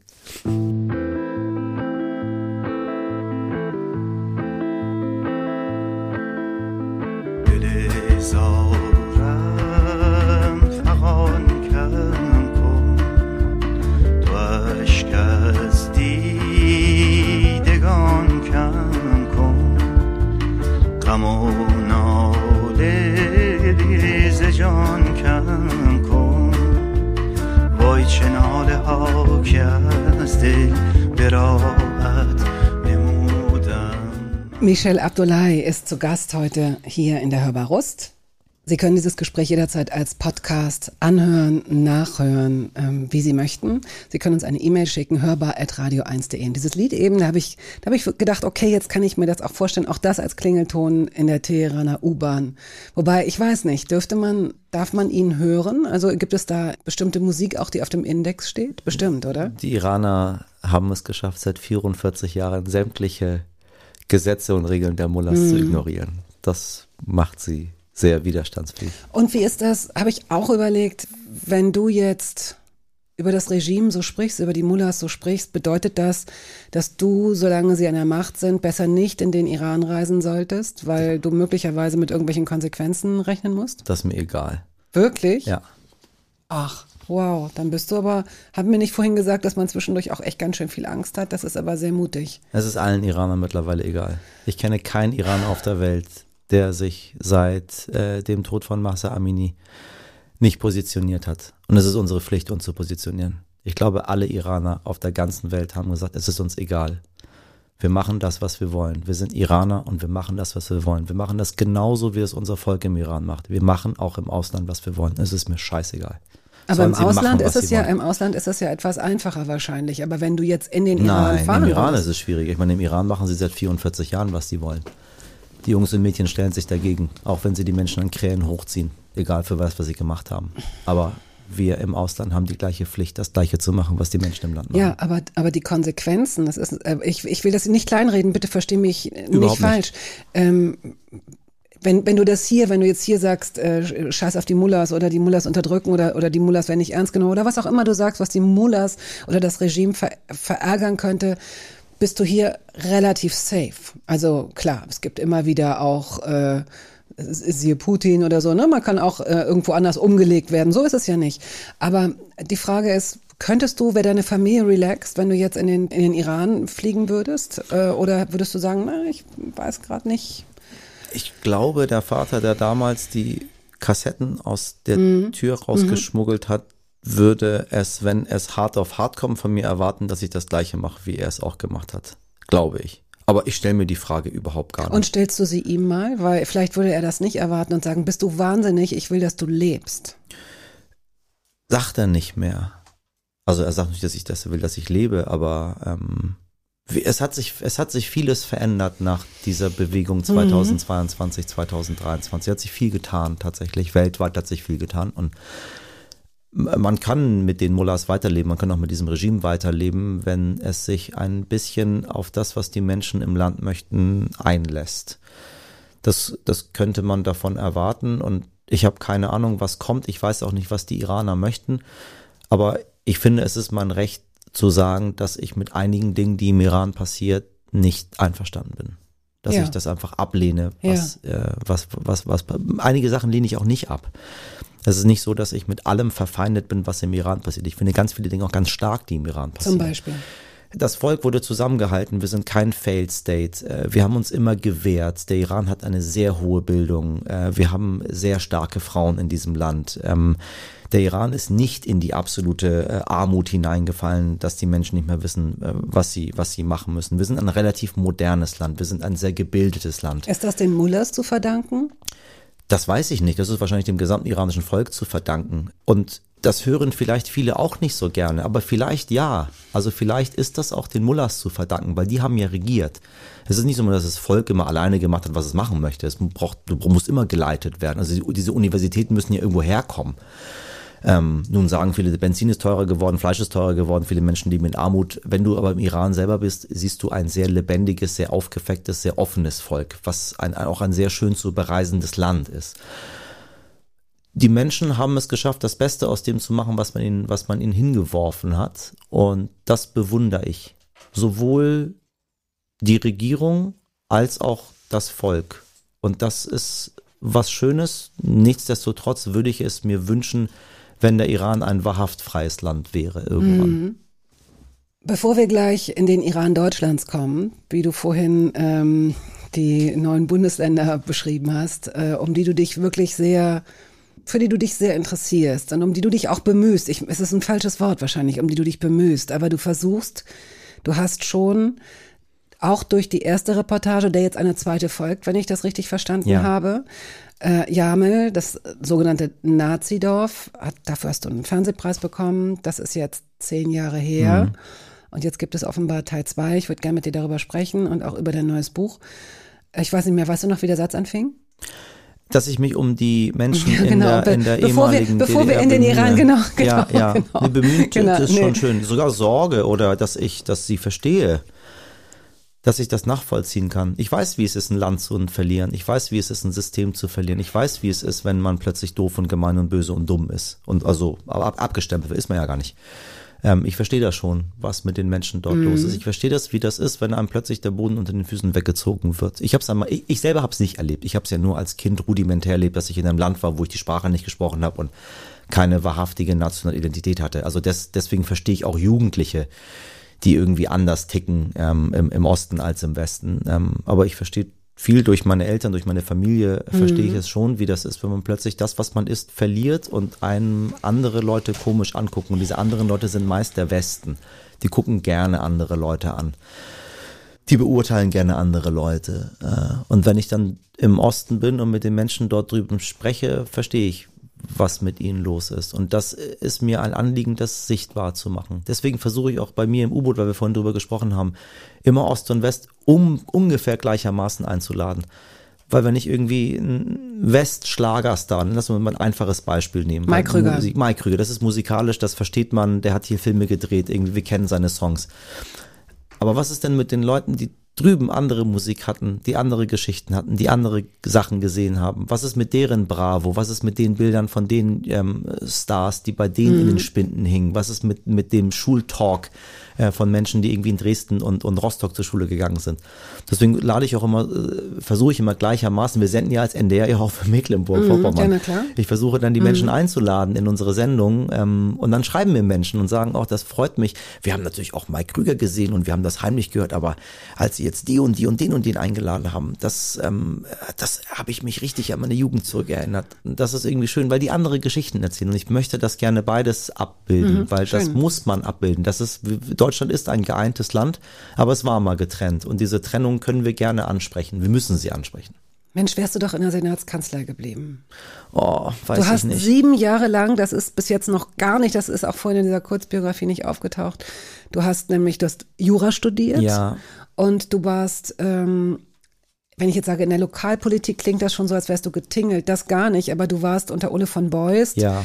Michel Abdullahi ist zu Gast heute hier in der Hörbar Rust. Sie können dieses Gespräch jederzeit als Podcast anhören, nachhören, ähm, wie Sie möchten. Sie können uns eine E-Mail schicken, hörbar at radio eins punkt de. Und dieses Lied eben, da habe ich, da habe ich gedacht, okay, jetzt kann ich mir das auch vorstellen, auch das als Klingelton in der Teheraner U-Bahn. Wobei, ich weiß nicht, dürfte man, darf man ihn hören? Also gibt es da bestimmte Musik auch, die auf dem Index steht? Bestimmt, oder? Die Iraner haben es geschafft, seit vierundvierzig Jahren sämtliche Gesetze und Regeln der Mullahs mm. zu ignorieren. Das macht sie sehr widerstandsfähig. Und wie ist das, habe ich auch überlegt, wenn du jetzt über das Regime so sprichst, über die Mullahs so sprichst, bedeutet das, dass du, solange sie an der Macht sind, besser nicht in den Iran reisen solltest, weil du möglicherweise mit irgendwelchen Konsequenzen rechnen musst? Das ist mir egal. Wirklich? Ja. Ach, wow, dann bist du aber, haben mir nicht vorhin gesagt, dass man zwischendurch auch echt ganz schön viel Angst hat, das ist aber sehr mutig. Es ist allen Iranern mittlerweile egal. Ich kenne keinen Iraner auf der Welt, der sich seit äh, dem Tod von Mahsa Amini nicht positioniert hat. Und es ist unsere Pflicht, uns zu positionieren. Ich glaube, alle Iraner auf der ganzen Welt haben gesagt, es ist uns egal. Wir machen das, was wir wollen. Wir sind Iraner und wir machen das, was wir wollen. Wir machen das genauso, wie es unser Volk im Iran macht. Wir machen auch im Ausland, was wir wollen. Es ist mir scheißegal. Aber im Ausland ist es ja, im Ausland ist es ja etwas einfacher wahrscheinlich. Aber wenn du jetzt in den Iran Nein, fahren im Iran willst, ist es schwierig. Ich meine, im Iran machen sie seit vierundvierzig Jahren, was sie wollen. Die Jungs und Mädchen stellen sich dagegen, auch wenn sie die Menschen an Krähen hochziehen, egal für was, was sie gemacht haben. Aber wir im Ausland haben die gleiche Pflicht, das Gleiche zu machen, was die Menschen im Land machen. Ja, aber, aber die Konsequenzen, das ist, äh, ich, ich will das nicht kleinreden, bitte versteh mich Überhaupt nicht falsch. Ähm, wenn, wenn du das hier, wenn du jetzt hier sagst, äh, scheiß auf die Mullahs oder die Mullahs unterdrücken oder, oder die Mullahs werden nicht ernst genommen oder was auch immer du sagst, was die Mullahs oder das Regime ver, verärgern könnte, bist du hier relativ safe. Also klar, es gibt immer wieder auch äh, siehe Putin oder so, ne? Man kann auch äh, irgendwo anders umgelegt werden. So ist es ja nicht. Aber die Frage ist, könntest du, wäre deine Familie relaxed, wenn du jetzt in den, in den Iran fliegen würdest? Äh, oder würdest du sagen, na, ich weiß gerade nicht? Ich glaube, der Vater, der damals die Kassetten aus der mhm. Tür rausgeschmuggelt mhm. hat, würde es, wenn es hart auf hart kommt, von mir erwarten, dass ich das Gleiche mache, wie er es auch gemacht hat. Glaube ich. Aber ich stelle mir die Frage überhaupt gar nicht. Und stellst du sie ihm mal? Weil vielleicht würde er das nicht erwarten und sagen, bist du wahnsinnig, ich will, dass du lebst. Sagt er nicht mehr. Also er sagt nicht, dass ich das will, dass ich lebe, aber ähm, es hat sich es hat sich vieles verändert nach dieser Bewegung zweitausendzweiundzwanzig, zweitausenddreiundzwanzig. Es hat sich viel getan tatsächlich, weltweit hat sich viel getan und man kann mit den Mullahs weiterleben, man kann auch mit diesem Regime weiterleben, wenn es sich ein bisschen auf das, was die Menschen im Land möchten, einlässt. Das, das könnte man davon erwarten und ich habe keine Ahnung, was kommt. Ich weiß auch nicht, was die Iraner möchten, aber ich finde, es ist mein Recht zu sagen, dass ich mit einigen Dingen, die im Iran passiert, nicht einverstanden bin. Dass ja. ich das einfach ablehne. Was, ja. äh, was, was, was, einige Sachen lehne ich auch nicht ab. Es ist nicht so, dass ich mit allem verfeindet bin, was im Iran passiert. Ich finde ganz viele Dinge auch ganz stark, die im Iran passieren. Zum Beispiel? Das Volk wurde zusammengehalten. Wir sind kein Failed State. Wir haben uns immer gewehrt. Der Iran hat eine sehr hohe Bildung. Wir haben sehr starke Frauen in diesem Land. Der Iran ist nicht in die absolute Armut hineingefallen, dass die Menschen nicht mehr wissen, was sie, was sie machen müssen. Wir sind ein relativ modernes Land. Wir sind ein sehr gebildetes Land. Ist das den Mullahs zu verdanken? Das weiß ich nicht. Das ist wahrscheinlich dem gesamten iranischen Volk zu verdanken. Und das hören vielleicht viele auch nicht so gerne. Aber vielleicht ja. Also vielleicht ist das auch den Mullahs zu verdanken, weil die haben ja regiert. Es ist nicht so, dass das Volk immer alleine gemacht hat, was es machen möchte. Es braucht, muss immer geleitet werden. Also diese Universitäten müssen ja irgendwo herkommen. Ähm, nun sagen viele, Benzin ist teurer geworden, Fleisch ist teurer geworden, viele Menschen leben in Armut. Wenn du aber im Iran selber bist, siehst du ein sehr lebendiges, sehr aufgewecktes, sehr offenes Volk, was ein, auch ein sehr schön zu bereisendes Land ist. Die Menschen haben es geschafft, das Beste aus dem zu machen, was man ihnen, was man ihnen hingeworfen hat. Und das bewundere ich. Sowohl die Regierung als auch das Volk. Und das ist was Schönes. Nichtsdestotrotz würde ich es mir wünschen, wenn der Iran ein wahrhaft freies Land wäre irgendwann. Mhm. Bevor wir gleich in den Iran Deutschlands kommen, wie du vorhin ähm, die neuen Bundesländer beschrieben hast, äh, um die du dich wirklich sehr, für die du dich sehr interessierst und um die du dich auch bemühst. Ich, es ist ein falsches Wort wahrscheinlich, um die du dich bemühst, aber du versuchst, du hast schon auch durch die erste Reportage, der jetzt eine zweite folgt, wenn ich das richtig verstanden ja. habe, Äh, Jamel, das sogenannte Nazidorf, hat, dafür hast du einen Fernsehpreis bekommen. Das ist jetzt zehn Jahre her. Mhm. Und jetzt gibt es offenbar Teil zwei. Ich würde gerne mit dir darüber sprechen und auch über dein neues Buch. Ich weiß nicht mehr, weißt du noch, wie der Satz anfing? Dass ich mich um die Menschen ja, genau. in der, in der bevor ehemaligen wir, Bevor D D R wir in den bemühe. Iran, genau, genau. Ja, ja. genau. Nee, bemüht, genau, das ist nee. schon schön. Sogar Sorge oder dass ich, dass sie verstehe. Dass ich das nachvollziehen kann. Ich weiß, wie es ist, ein Land zu verlieren. Ich weiß, wie es ist, ein System zu verlieren. Ich weiß, wie es ist, wenn man plötzlich doof und gemein und böse und dumm ist. Und also ab, abgestempelt ist man ja gar nicht. Ähm, ich verstehe das schon, was mit den Menschen dort mhm. los ist. Ich verstehe das, wie das ist, wenn einem plötzlich der Boden unter den Füßen weggezogen wird. Ich hab's einmal, ich, ich selber habe es nicht erlebt. Ich habe es ja nur als Kind rudimentär erlebt, dass ich in einem Land war, wo ich die Sprache nicht gesprochen habe und keine wahrhaftige nationale Identität hatte. Also des, deswegen verstehe ich auch Jugendliche, die irgendwie anders ticken ähm, im, im Osten als im Westen. Ähm, aber ich verstehe viel durch meine Eltern, durch meine Familie, mhm. verstehe ich es schon, wie das ist, wenn man plötzlich das, was man ist, verliert und einem andere Leute komisch angucken. Und diese anderen Leute sind meist der Westen. Die gucken gerne andere Leute an. Die beurteilen gerne andere Leute. Äh, und wenn ich dann im Osten bin und mit den Menschen dort drüben spreche, verstehe ich, was mit ihnen los ist. Und das ist mir ein Anliegen, das sichtbar zu machen. Deswegen versuche ich auch bei mir im U-Boot, weil wir vorhin drüber gesprochen haben, immer Ost und West um ungefähr gleichermaßen einzuladen. Weil wenn ich irgendwie einen West-Schlagerstar, lass uns mal ein einfaches Beispiel nehmen. Mike Krüger. Musik, Mike Krüger, das ist musikalisch, das versteht man, der hat hier Filme gedreht, irgendwie, wir kennen seine Songs. Aber was ist denn mit den Leuten, die drüben andere Musik hatten, die andere Geschichten hatten, die andere Sachen gesehen haben? Was ist mit deren Bravo? Was ist mit den Bildern von den ähm, Stars, die bei denen mhm. in den Spinden hingen? Was ist mit mit dem Schultalk äh, von Menschen, die irgendwie in Dresden und und Rostock zur Schule gegangen sind? Deswegen lade ich auch immer, äh, versuche ich immer gleichermaßen, wir senden ja als N D R ja auch für Mecklenburg-Vorpommern. Mhm, ja, ich versuche dann die mhm. Menschen einzuladen in unsere Sendung ähm, und dann schreiben mir Menschen und sagen auch, das freut mich. Wir haben natürlich auch Mike Krüger gesehen und wir haben das heimlich gehört, aber als ihr jetzt die und die und den und den eingeladen haben, das, ähm, das habe ich mich richtig an meine Jugend zurückerinnert. Das ist irgendwie schön, weil die andere Geschichten erzählen und ich möchte das gerne beides abbilden, Mhm, weil schön. das muss man abbilden. Das ist, Deutschland ist ein geeintes Land, aber es war mal getrennt und diese Trennung können wir gerne ansprechen. Wir müssen sie ansprechen. Mensch, wärst du doch in der Senatskanzlei geblieben. Oh, weiß Du ich hast nicht. sieben Jahre lang, das ist bis jetzt noch gar nicht, das ist auch vorhin in dieser Kurzbiografie nicht aufgetaucht. Du hast nämlich, du hast Jura studiert. Ja. Und du warst, ähm, wenn ich jetzt sage, in der Lokalpolitik klingt das schon so, als wärst du getingelt. Das gar nicht, aber du warst unter Ole von Beust Ja.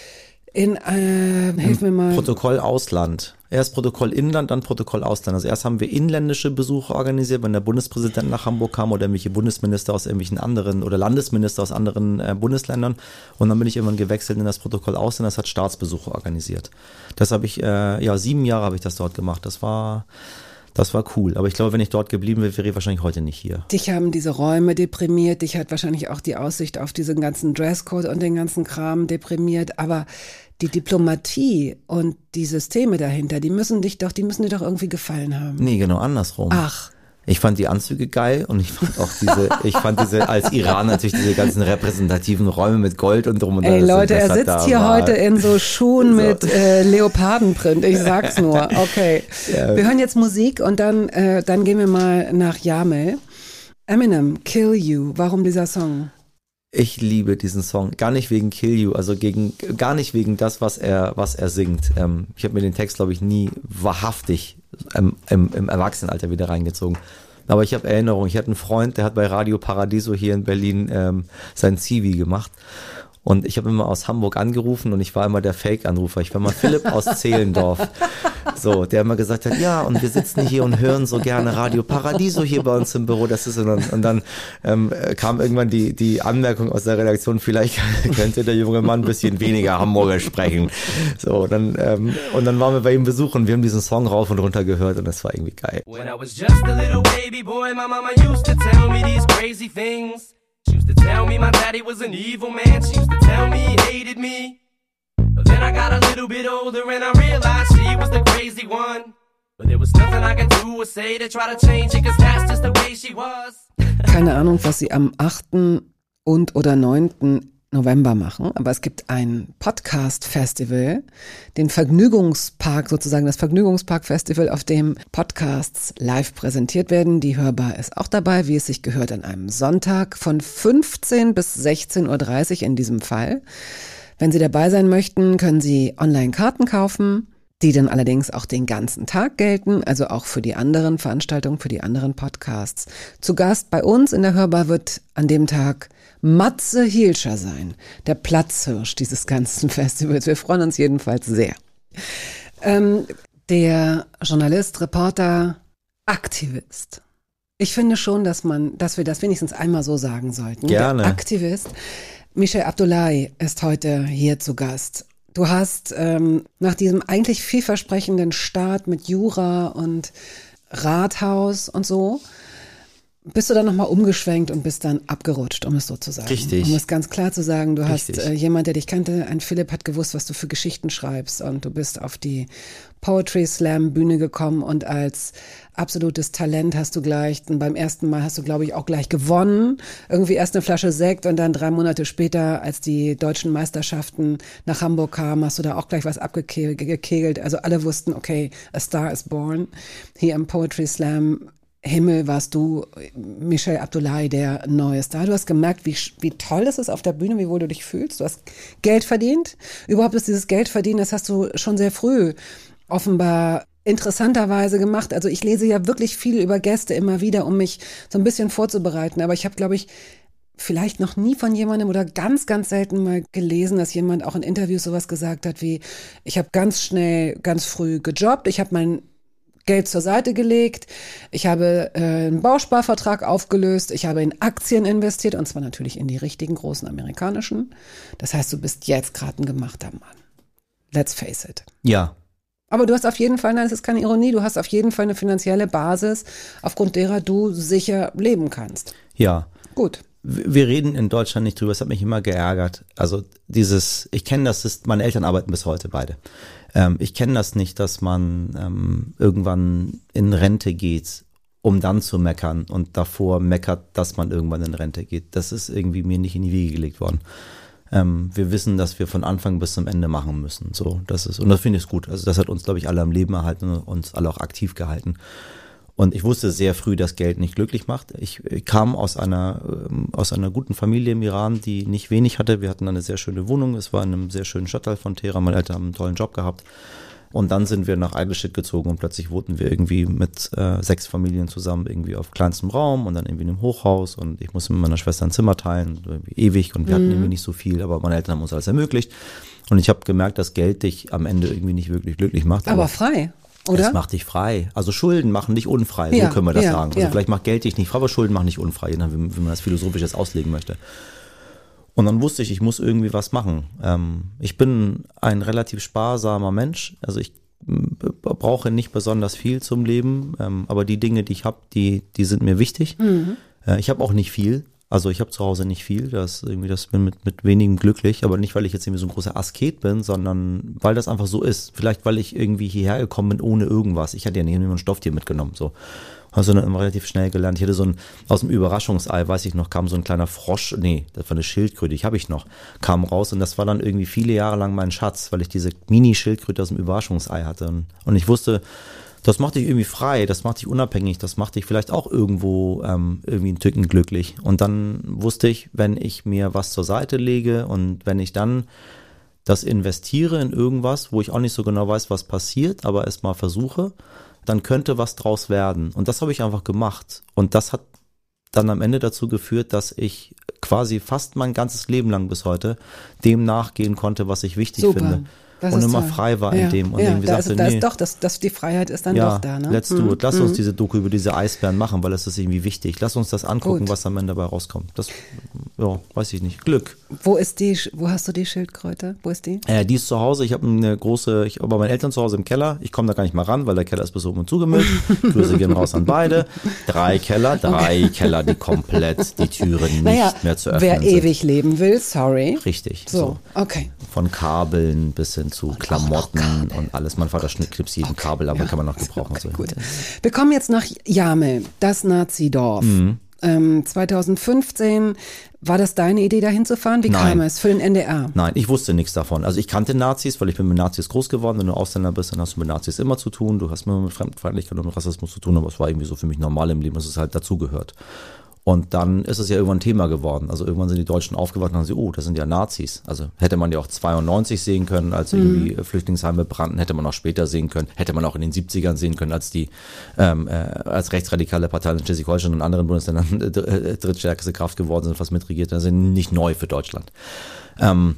in, äh, hilf mir mal. Protokoll Ausland. Erst Protokoll Inland, dann Protokoll Ausland. Also erst haben wir inländische Besuche organisiert, wenn der Bundespräsident nach Hamburg kam oder irgendwelche Bundesminister aus irgendwelchen anderen oder Landesminister aus anderen äh, Bundesländern. Und dann bin ich irgendwann gewechselt in das Protokoll Ausland. Das hat Staatsbesuche organisiert. Das habe ich, äh, ja, sieben Jahre habe ich das dort gemacht. Das war, das war cool. Aber ich glaube, wenn ich dort geblieben wäre, wäre ich wahrscheinlich heute nicht hier. Dich haben diese Räume deprimiert, dich hat wahrscheinlich auch die Aussicht auf diesen ganzen Dresscode und den ganzen Kram deprimiert, aber die Diplomatie und die Systeme dahinter, die müssen dich doch, die müssen dir doch irgendwie gefallen haben. Nee, genau andersrum. Ach. Ich fand die Anzüge geil und ich fand auch diese, ich fand diese, als Iran natürlich diese ganzen repräsentativen Räume mit Gold und drum und Ey das- Leute, das er hat sitzt da hier mal- heute in so Schuhen So. mit äh, Leopardenprint, ich sag's nur. Okay. Ja. Wir hören jetzt Musik und dann, äh, dann gehen wir mal nach Jamel. Eminem, Kill You, warum dieser Song? Ich liebe diesen Song, gar nicht wegen Kill You, also gegen, gar nicht wegen das, was er, was er singt. Ähm, ich habe mir den Text, glaube ich, nie wahrhaftig ähm, im, im Erwachsenenalter wieder reingezogen. Aber ich habe Erinnerungen. Ich hatte einen Freund, der hat bei Radio Paradiso hier in Berlin ähm, sein C V gemacht. Und ich habe immer aus Hamburg angerufen und ich war immer der Fake-Anrufer. Ich war mal Philipp aus Zehlendorf. So, der immer gesagt hat, ja, und wir sitzen hier und hören so gerne Radio Paradiso hier bei uns im Büro. Das ist und dann, und dann ähm, kam irgendwann die die Anmerkung aus der Redaktion, vielleicht könnte der junge Mann ein bisschen weniger Hamburger sprechen. So, dann ähm, und dann waren wir bei ihm besuchen und wir haben diesen Song rauf und runter gehört und das war irgendwie geil. When I was just a little baby boy, my mama used to tell me these crazy things. She used to tell me my daddy was an evil man. She used to tell me he hated me. But then I got a little bit older and I realized she was the crazy one. But there was nothing I could do or say to try to change it, cause that's just the way she was. Keine Ahnung, was sie am achten und oder neunten November machen, aber es gibt ein Podcast-Festival, den Vergnügungspark sozusagen, das Vergnügungspark-Festival, auf dem Podcasts live präsentiert werden. Die Hörbar ist auch dabei, wie es sich gehört, an einem Sonntag von fünfzehn bis sechzehn Uhr dreißig in diesem Fall. Wenn Sie dabei sein möchten, können Sie online Karten kaufen, die dann allerdings auch den ganzen Tag gelten, also auch für die anderen Veranstaltungen, für die anderen Podcasts. Zu Gast bei uns in der Hörbar wird an dem Tag Matze Hielscher sein, der Platzhirsch dieses ganzen Festivals. Wir freuen uns jedenfalls sehr. Ähm, der Journalist, Reporter, Aktivist. Ich finde schon, dass man, dass wir das wenigstens einmal so sagen sollten. Gerne. Der Aktivist Michel Abdullahi ist heute hier zu Gast. Du hast ähm, nach diesem eigentlich vielversprechenden Start mit Jura und Rathaus und so, bist du dann nochmal umgeschwenkt und bist dann abgerutscht, um es so zu sagen. Richtig. Um es ganz klar zu sagen, du Richtig. hast äh, jemand, der dich kannte, ein Philipp hat gewusst, was du für Geschichten schreibst und du bist auf die Poetry Slam Bühne gekommen und als absolutes Talent hast du gleich, beim ersten Mal hast du, glaube ich, auch gleich gewonnen. Irgendwie erst eine Flasche Sekt und dann drei Monate später, als die deutschen Meisterschaften nach Hamburg kamen, hast du da auch gleich was abgekegelt. Also alle wussten, okay, a star is born. Hier im Poetry Slam Himmel warst du, Michel Abdullahi, der neue Star. Du hast gemerkt, wie, wie toll es ist auf der Bühne, wie wohl du dich fühlst. Du hast Geld verdient. Überhaupt ist dieses Geld verdienen, das hast du schon sehr früh offenbar interessanterweise gemacht. Also ich lese ja wirklich viel über Gäste immer wieder, um mich so ein bisschen vorzubereiten. Aber ich habe, glaube ich, vielleicht noch nie von jemandem oder ganz, ganz selten mal gelesen, dass jemand auch in Interviews sowas gesagt hat wie, ich habe ganz schnell, ganz früh gejobbt, ich habe mein Geld zur Seite gelegt, ich habe äh, einen Bausparvertrag aufgelöst, ich habe in Aktien investiert und zwar natürlich in die richtigen großen amerikanischen. Das heißt, du bist jetzt gerade ein gemachter Mann. Let's face it. Ja. Aber du hast auf jeden Fall, nein, das ist keine Ironie, du hast auf jeden Fall eine finanzielle Basis, aufgrund derer du sicher leben kannst. Ja. Gut. Wir reden in Deutschland nicht drüber, es hat mich immer geärgert. Also dieses, ich kenne das, ist, meine Eltern arbeiten bis heute beide. Ähm, ich kenne das nicht, dass man ähm, irgendwann in Rente geht um dann zu meckern und davor meckert, dass man irgendwann in Rente geht. Das ist irgendwie mir nicht in die Wiege gelegt worden. Ähm, wir wissen, dass wir von Anfang bis zum Ende machen müssen. So, das ist, und das finde ich gut. Also das hat uns, glaube ich, alle am Leben erhalten und uns alle auch aktiv gehalten. Und ich wusste sehr früh, dass Geld nicht glücklich macht. Ich, ich kam aus einer ähm, aus einer guten Familie im Iran, die nicht wenig hatte. Wir hatten eine sehr schöne Wohnung. Es war in einem sehr schönen Stadtteil von Teheran. Meine Eltern haben einen tollen Job gehabt. Und dann sind wir nach Eidelstedt gezogen und plötzlich wohnten wir irgendwie mit äh, sechs Familien zusammen irgendwie auf kleinstem Raum und dann irgendwie in einem Hochhaus und ich musste mit meiner Schwester ein Zimmer teilen, irgendwie ewig und wir mhm. hatten irgendwie nicht so viel, aber meine Eltern haben uns alles ermöglicht und ich habe gemerkt, dass Geld dich am Ende irgendwie nicht wirklich glücklich macht. Aber, aber frei, oder? Es macht dich frei. Also Schulden machen dich unfrei, so ja, können wir das ja, sagen. Also ja. vielleicht macht Geld dich nicht frei, aber Schulden machen dich unfrei, je nachdem, wie man das philosophisch jetzt auslegen möchte. Und dann wusste ich, ich muss irgendwie was machen. Ähm, ich bin ein relativ sparsamer Mensch, also ich brauche nicht besonders viel zum Leben, ähm, aber die Dinge, die ich habe, die die sind mir wichtig. Mhm. Äh, ich habe auch nicht viel, also ich habe zu Hause nicht viel, das irgendwie das bin mit mit wenigem glücklich, aber nicht, weil ich jetzt irgendwie so ein großer Asket bin, sondern weil das einfach so ist. Vielleicht, weil ich irgendwie hierher gekommen bin ohne irgendwas. Ich hatte ja nicht immer ein Stofftier mitgenommen, so. Also dann immer relativ schnell gelernt. Ich hatte so ein, aus dem Überraschungsei, weiß ich noch, kam so ein kleiner Frosch, nee, das war eine Schildkröte, ich habe ich noch, kam raus und das war dann irgendwie viele Jahre lang mein Schatz, weil ich diese Mini-Schildkröte aus dem Überraschungsei hatte. Und, und ich wusste, das macht dich irgendwie frei, das macht dich unabhängig, das macht dich vielleicht auch irgendwo ähm, irgendwie ein Tücken glücklich. Und dann wusste ich, wenn ich mir was zur Seite lege und wenn ich dann das investiere in irgendwas, wo ich auch nicht so genau weiß, was passiert, aber es mal versuche, dann könnte was draus werden. Und das habe ich einfach gemacht. Und das hat dann am Ende dazu geführt, dass ich quasi fast mein ganzes Leben lang bis heute dem nachgehen konnte, was ich wichtig Super. finde. Das und ist immer toll. frei war ja. in dem. Und ja, irgendwie da sagte, ist, da nee, ist doch, das, das, die Freiheit ist dann ja, doch da. Ne? let's do it. Lass mhm. uns diese Doku über diese Eisbären machen, weil das ist irgendwie wichtig. Lass uns das angucken, Gut. was am Ende dabei rauskommt. Das, ja, weiß ich nicht. Glück. Wo ist die, wo hast du die Schildkröte? Wo ist die? Äh, die ist zu Hause. Ich habe eine große, ich habe bei meinen Eltern zu Hause im Keller. Ich komme da gar nicht mal ran, weil der Keller ist bis oben und zugemüllt. Grüße gehen raus an beide. Drei Keller, drei okay. Keller, die komplett die Türen nicht naja, mehr zu öffnen wer sind. ewig leben will, sorry. Richtig. So, so. okay. Von Kabeln bis hin zu und Klamotten und alles. Mein Vater knipst jeden okay. Kabel, aber ja. kann man noch gebrauchen. Okay, so. Gut. Wir kommen jetzt nach Jamel, das Nazidorf. Mhm. Ähm, zwanzig fünfzehn, war das deine Idee, da hinzufahren? Wie Nein. kam es für den N D R? Nein, ich wusste nichts davon. Also ich kannte Nazis, weil ich bin mit Nazis groß geworden. Wenn du Ausländer bist, dann hast du mit Nazis immer zu tun. Du hast immer mit Fremdenfeindlichkeit und Rassismus zu tun, aber es war irgendwie so für mich normal im Leben, dass es halt dazugehört. Und dann ist es ja irgendwann ein Thema geworden. Also irgendwann sind die Deutschen aufgewacht und haben sie, oh, das sind ja Nazis. Also hätte man ja auch zweiundneunzig sehen können, als irgendwie mhm. Flüchtlingsheime brannten, hätte man auch später sehen können, hätte man auch in den siebzigern sehen können, als die ähm, äh, als rechtsradikale Parteien in Schleswig-Holstein und anderen Bundesländern äh, drittstärkste Kraft geworden sind, was mitregiert. Das ist nicht neu für Deutschland. Ähm,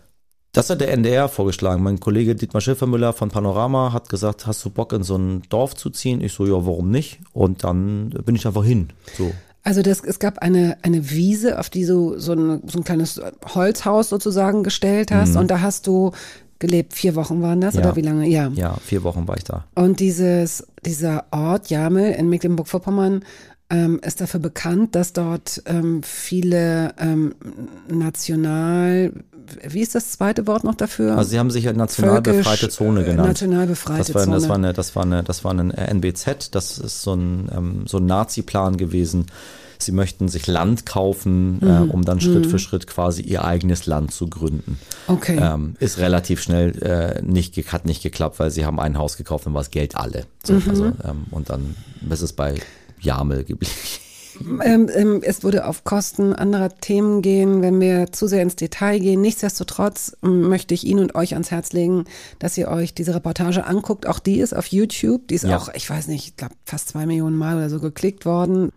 Das hat der N D R vorgeschlagen. Mein Kollege Dietmar Schiffermüller von Panorama hat gesagt, hast du Bock in so ein Dorf zu ziehen? Ich so, ja, warum nicht? Und dann bin ich einfach hin. So. Also das, es gab eine, eine Wiese, auf die du so ein, so ein kleines Holzhaus sozusagen gestellt hast mhm. und da hast du gelebt. Vier Wochen waren das ja. oder wie lange? Ja. Ja, vier Wochen war ich da. Und dieses, dieser Ort Jamel in Mecklenburg-Vorpommern ähm, ist dafür bekannt, dass dort ähm, viele ähm, national, wie ist das zweite Wort noch dafür? Also sie haben sich ja national Völkisch, befreite Zone genannt. National befreite das war, Zone. Das war eine, das war eine, das war ein N B Z. Das ist so ein ähm, so ein Nazi-Plan gewesen. Sie möchten sich Land kaufen, mhm. äh, um dann Schritt mhm. für Schritt quasi ihr eigenes Land zu gründen. Okay. Ähm, ist relativ schnell äh, nicht hat nicht geklappt, weil sie haben ein Haus gekauft und war das Geld alle. So, mhm. also, ähm, und dann ist es bei Jamel geblieben. Ähm, ähm, es würde auf Kosten anderer Themen gehen, wenn wir zu sehr ins Detail gehen. Nichtsdestotrotz ähm, möchte ich Ihnen und euch ans Herz legen, dass ihr euch diese Reportage anguckt. Auch die ist auf YouTube. Die ist ja. auch, ich weiß nicht, ich glaube fast zwei Millionen Mal oder so geklickt worden.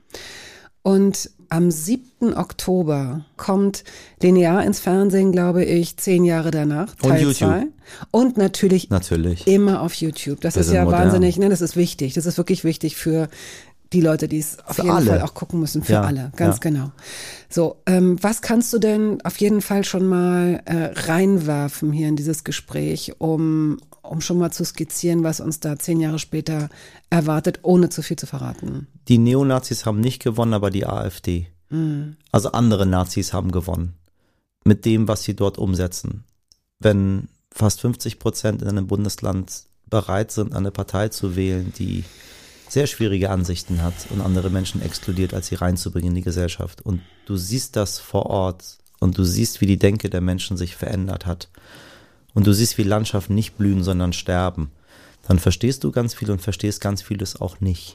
Und am siebten Oktober kommt linear ins Fernsehen, glaube ich, zehn Jahre danach, Teil zwei. Und natürlich, natürlich immer auf YouTube. Das Wir ist ja modern. Wahnsinnig, ne, das ist wichtig. Das ist wirklich wichtig für die Leute, die es auf für jeden alle. Fall auch gucken müssen, für ja, alle, ganz ja. genau. So, ähm, was kannst du denn auf jeden Fall schon mal äh, reinwerfen hier in dieses Gespräch, um, um schon mal zu skizzieren, was uns da zehn Jahre später erwartet, ohne zu viel zu verraten? Die Neonazis haben nicht gewonnen, aber die AfD. Mhm. Also andere Nazis haben gewonnen. Mit dem, was sie dort umsetzen. Wenn fast fünfzig Prozent in einem Bundesland bereit sind, eine Partei zu wählen, die sehr schwierige Ansichten hat und andere Menschen exkludiert, als sie reinzubringen in die Gesellschaft. Und du siehst das vor Ort und du siehst, wie die Denke der Menschen sich verändert hat. Und du siehst, wie Landschaften nicht blühen, sondern sterben. Dann verstehst du ganz viel und verstehst ganz vieles auch nicht.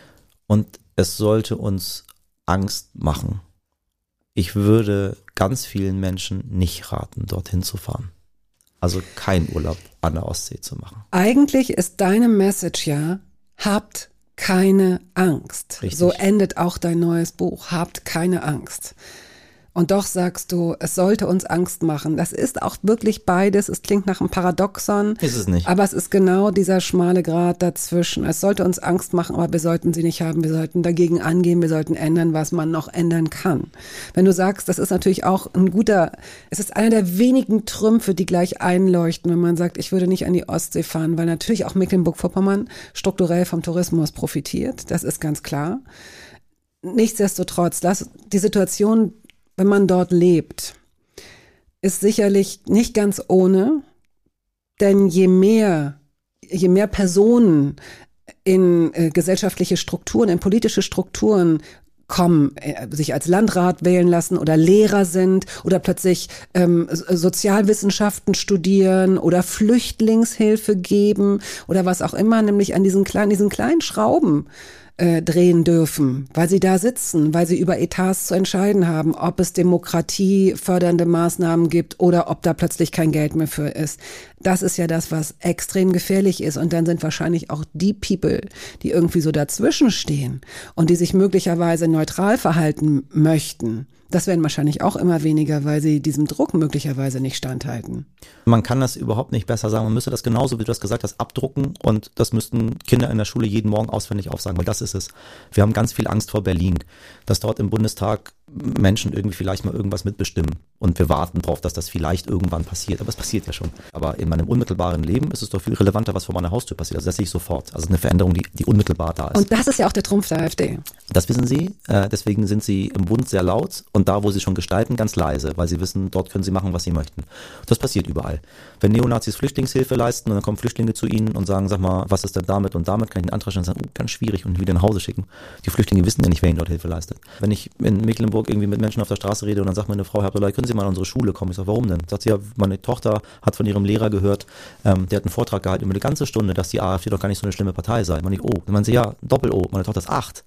Und es sollte uns Angst machen. Ich würde ganz vielen Menschen nicht raten, dorthin zu fahren. Also keinen Urlaub an der Ostsee zu machen. Eigentlich ist deine Message ja, habt keine Angst. Richtig. So endet auch dein neues Buch. Habt keine Angst. Und doch sagst du, es sollte uns Angst machen. Das ist auch wirklich beides. Es klingt nach einem Paradoxon. Ist es nicht. Aber es ist genau dieser schmale Grat dazwischen. Es sollte uns Angst machen, aber wir sollten sie nicht haben. Wir sollten dagegen angehen. Wir sollten ändern, was man noch ändern kann. Wenn du sagst, das ist natürlich auch ein guter, es ist einer der wenigen Trümpfe, die gleich einleuchten, wenn man sagt, ich würde nicht an die Ostsee fahren, weil natürlich auch Mecklenburg-Vorpommern strukturell vom Tourismus profitiert. Das ist ganz klar. Nichtsdestotrotz, das, die Situation, wenn man dort lebt, ist sicherlich nicht ganz ohne, denn je mehr, je mehr Personen in äh, gesellschaftliche Strukturen, in politische Strukturen kommen, äh, sich als Landrat wählen lassen oder Lehrer sind oder plötzlich ähm, Sozialwissenschaften studieren oder Flüchtlingshilfe geben oder was auch immer, nämlich an diesen kleinen, diesen kleinen Schrauben Äh, drehen dürfen, weil sie da sitzen, weil sie über Etats zu entscheiden haben, ob es demokratiefördernde Maßnahmen gibt oder ob da plötzlich kein Geld mehr für ist. Das ist ja das, was extrem gefährlich ist. Und dann sind wahrscheinlich auch die People, die irgendwie so dazwischen stehen und die sich möglicherweise neutral verhalten möchten, das werden wahrscheinlich auch immer weniger, weil sie diesem Druck möglicherweise nicht standhalten. Man kann das überhaupt nicht besser sagen. Man müsste das genauso, wie du das gesagt hast, abdrucken und das müssten Kinder in der Schule jeden Morgen auswendig aufsagen, weil das ist es. Wir haben ganz viel Angst vor Berlin, dass dort im Bundestag Menschen irgendwie vielleicht mal irgendwas mitbestimmen und wir warten drauf, dass das vielleicht irgendwann passiert. Aber es passiert ja schon. Aber in meinem unmittelbaren Leben ist es doch viel relevanter, was vor meiner Haustür passiert. Also das sehe ich sofort. Also eine Veränderung, die, die unmittelbar da ist. Und das ist ja auch der Trumpf der AfD. Das wissen sie. Äh, deswegen sind sie im Bund sehr laut und da, wo sie schon gestalten, ganz leise, weil sie wissen, dort können sie machen, was sie möchten. Das passiert überall. Wenn Neonazis Flüchtlingshilfe leisten und dann kommen Flüchtlinge zu ihnen und sagen, sag mal, was ist denn damit und damit, kann ich einen Antrag stellen und sagen, oh, ganz schwierig und wieder nach Hause schicken. Die Flüchtlinge wissen ja nicht, wer ihnen dort Hilfe leistet. Wenn ich in Mecklenburg irgendwie mit Menschen auf der Straße rede und dann sagt mir eine Frau, Herr Abdullah, können Sie mal an unsere Schule kommen? Ich sage, warum denn? Sagt sie, ja, meine Tochter hat von ihrem Lehrer gehört, ähm, der hat einen Vortrag gehalten über eine ganze Stunde, dass die AfD doch gar nicht so eine schlimme Partei sei. Man ich, oh, dann meinen sie, ja, Doppel-O, meine Tochter ist acht.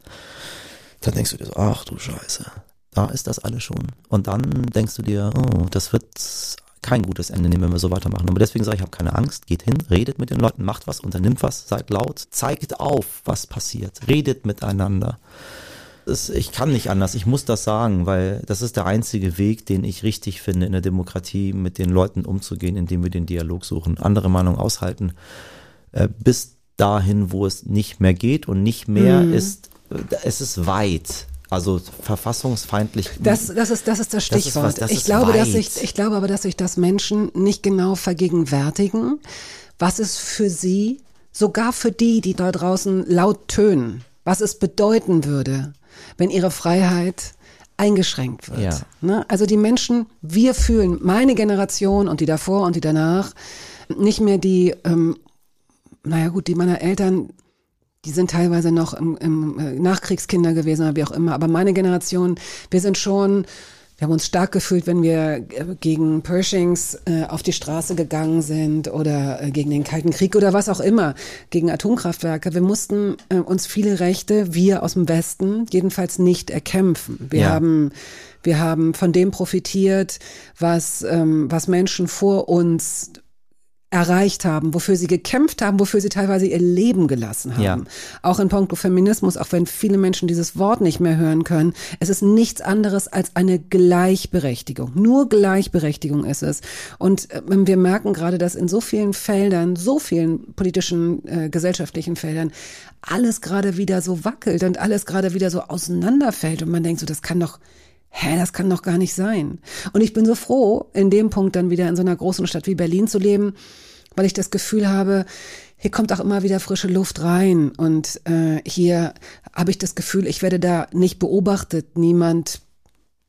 Dann denkst du dir so, ach du Scheiße, da ist das alles schon. Und dann denkst du dir, oh, das wird kein gutes Ende nehmen, wenn wir so weitermachen. Aber deswegen sage ich, ich habe keine Angst, geht hin, redet mit den Leuten, macht was, unternimmt was, seid laut, zeigt auf, was passiert, redet miteinander. Das, ich kann nicht anders, ich muss das sagen, weil das ist der einzige Weg, den ich richtig finde, in der Demokratie mit den Leuten umzugehen, indem wir den Dialog suchen, andere Meinungen aushalten, äh, bis dahin, wo es nicht mehr geht und nicht mehr mhm. ist, es ist weit. Also verfassungsfeindlich. Das, das ist, das ist das Stichwort. Das ist was, das ich ist glaube, weit. dass ich, ich glaube aber, dass sich das Menschen nicht genau vergegenwärtigen, was es für sie, sogar für die, die da draußen laut tönen, was es bedeuten würde, wenn ihre Freiheit eingeschränkt wird. Ja. Ne? Also die Menschen, wir fühlen, meine Generation und die davor und die danach, nicht mehr die, ähm, naja gut, die meiner Eltern, die sind teilweise noch im, im Nachkriegskinder gewesen oder wie auch immer. Aber meine Generation, wir sind schon, wir haben uns stark gefühlt, wenn wir gegen Pershings äh, auf die Straße gegangen sind oder äh, gegen den Kalten Krieg oder was auch immer, gegen Atomkraftwerke. Wir mussten äh, uns viele Rechte, wir aus dem Westen, jedenfalls nicht erkämpfen. Wir ja. haben wir haben von dem profitiert, was ähm, was Menschen vor uns erreicht haben, wofür sie gekämpft haben, wofür sie teilweise ihr Leben gelassen haben. Ja. Auch in puncto Feminismus, auch wenn viele Menschen dieses Wort nicht mehr hören können, es ist nichts anderes als eine Gleichberechtigung. Nur Gleichberechtigung ist es. Und äh, wir merken gerade, dass in so vielen Feldern, so vielen politischen, äh, gesellschaftlichen Feldern, alles gerade wieder so wackelt und alles gerade wieder so auseinanderfällt. Und man denkt so, das kann doch Hä, das kann doch gar nicht sein. Und ich bin so froh, in dem Punkt dann wieder in so einer großen Stadt wie Berlin zu leben, weil ich das Gefühl habe, hier kommt auch immer wieder frische Luft rein. Und äh, hier habe ich das Gefühl, ich werde da nicht beobachtet. Niemand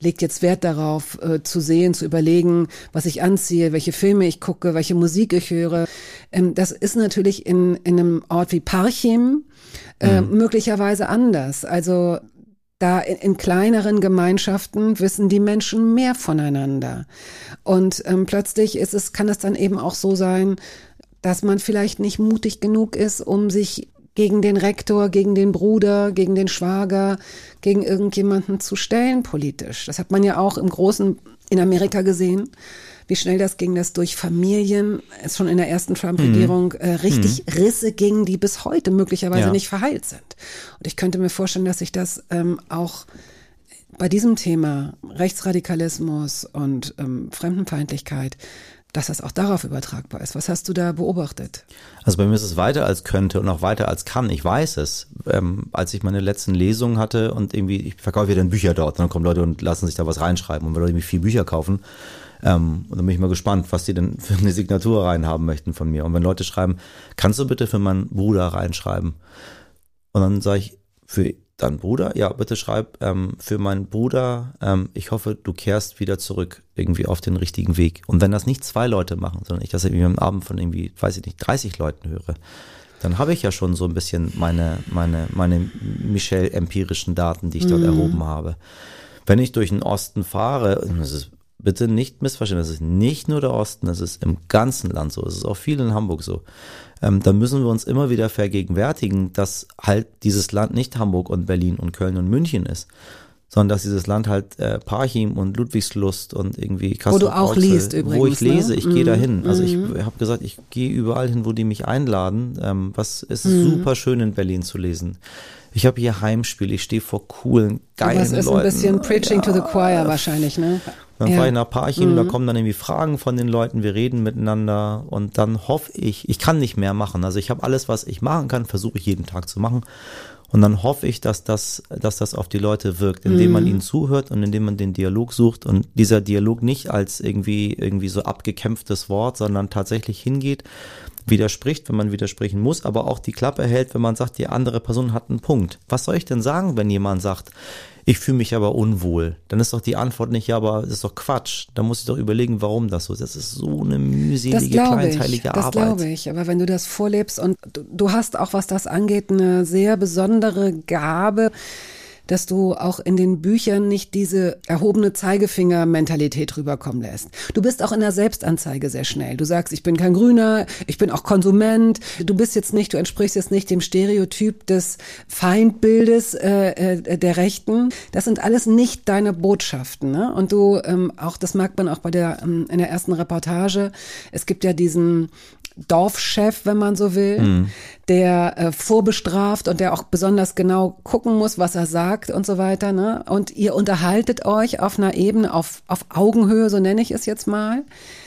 legt jetzt Wert darauf, äh, zu sehen, zu überlegen, was ich anziehe, welche Filme ich gucke, welche Musik ich höre. Ähm, das ist natürlich in, in einem Ort wie Parchim äh, mhm. möglicherweise anders. Also da in, in kleineren Gemeinschaften wissen die Menschen mehr voneinander. Und ähm, plötzlich ist es, kann es dann eben auch so sein, dass man vielleicht nicht mutig genug ist, um sich gegen den Rektor, gegen den Bruder, gegen den Schwager, gegen irgendjemanden zu stellen politisch. Das hat man ja auch im Großen in Amerika gesehen, wie schnell das ging, dass durch Familien, es schon in der ersten Trump-Regierung, äh, richtig mhm. Risse gingen, die bis heute möglicherweise ja. nicht verheilt sind. Und ich könnte mir vorstellen, dass sich das ähm, auch bei diesem Thema Rechtsradikalismus und ähm, Fremdenfeindlichkeit, dass das auch darauf übertragbar ist. Was hast du da beobachtet? Also bei mir ist es weiter als könnte und auch weiter als kann. Ich weiß es. Ähm, als ich meine letzten Lesungen hatte und irgendwie, ich verkaufe ja dann Bücher dort, und dann kommen Leute und lassen sich da was reinschreiben und wenn Leute irgendwie vier Bücher kaufen, ähm, und dann bin ich mal gespannt, was die denn für eine Signatur reinhaben möchten von mir. Und wenn Leute schreiben, kannst du bitte für meinen Bruder reinschreiben? Und dann sage ich, für deinen Bruder? Ja, bitte schreib ähm, für meinen Bruder, ähm, ich hoffe, du kehrst wieder zurück irgendwie auf den richtigen Weg. Und wenn das nicht zwei Leute machen, sondern ich das irgendwie am Abend von irgendwie, weiß ich nicht, dreißig Leuten höre, dann habe ich ja schon so ein bisschen meine, meine, meine Michel-empirischen Daten, die ich dort mhm. erhoben habe. Wenn ich durch den Osten fahre, das ist bitte nicht missverstehen, das ist nicht nur der Osten, das ist im ganzen Land so, es ist auch viel in Hamburg so. Ähm, da müssen wir uns immer wieder vergegenwärtigen, dass halt dieses Land nicht Hamburg und Berlin und Köln und München ist, sondern dass dieses Land halt äh, Parchim und Ludwigslust und irgendwie Kassel, wo du auch liest übrigens, wo ich lese, ich ne? gehe mm. dahin. Also ich mm. habe gesagt, ich gehe überall hin, wo die mich einladen. Ähm, was ist mm. super schön in Berlin zu lesen. Ich habe hier Heimspiel, ich stehe vor coolen, geilen Leuten. Das ist ein bisschen Preaching ja, to the Choir wahrscheinlich, ne? Dann ja. fahre ich nach Parchim, mhm. da kommen dann irgendwie Fragen von den Leuten, wir reden miteinander und dann hoffe ich, ich kann nicht mehr machen. Also ich habe alles, was ich machen kann, versuche ich jeden Tag zu machen. Und dann hoffe ich, dass das, dass das auf die Leute wirkt, indem man ihnen zuhört und indem man den Dialog sucht und dieser Dialog nicht als irgendwie, irgendwie so abgekämpftes Wort, sondern tatsächlich hingeht, widerspricht, wenn man widersprechen muss, aber auch die Klappe hält, wenn man sagt, die andere Person hat einen Punkt. Was soll ich denn sagen, wenn jemand sagt, ich fühle mich aber unwohl? Dann ist doch die Antwort nicht, ja, aber das ist doch Quatsch. Da muss ich doch überlegen, warum das so ist. Das ist so eine mühselige, kleinteilige ich, das Arbeit. Das glaube ich, aber wenn du das vorlebst und du, du hast auch, was das angeht, eine sehr besondere Gabe, dass du auch in den Büchern nicht diese erhobene Zeigefinger-Mentalität rüberkommen lässt. Du bist auch in der Selbstanzeige sehr schnell. Du sagst, ich bin kein Grüner, ich bin auch Konsument. Du bist jetzt nicht, du entsprichst jetzt nicht dem Stereotyp des Feindbildes äh, äh, der Rechten. Das sind alles nicht deine Botschaften, ne? Und du, ähm, auch das merkt man auch bei der ähm, in der ersten Reportage. Es gibt ja diesen Dorfchef, wenn man so will, mhm. der äh, vorbestraft und der auch besonders genau gucken muss, was er sagt und so weiter, ne? Und ihr unterhaltet euch auf einer Ebene, auf, auf Augenhöhe, so nenne ich es jetzt mal.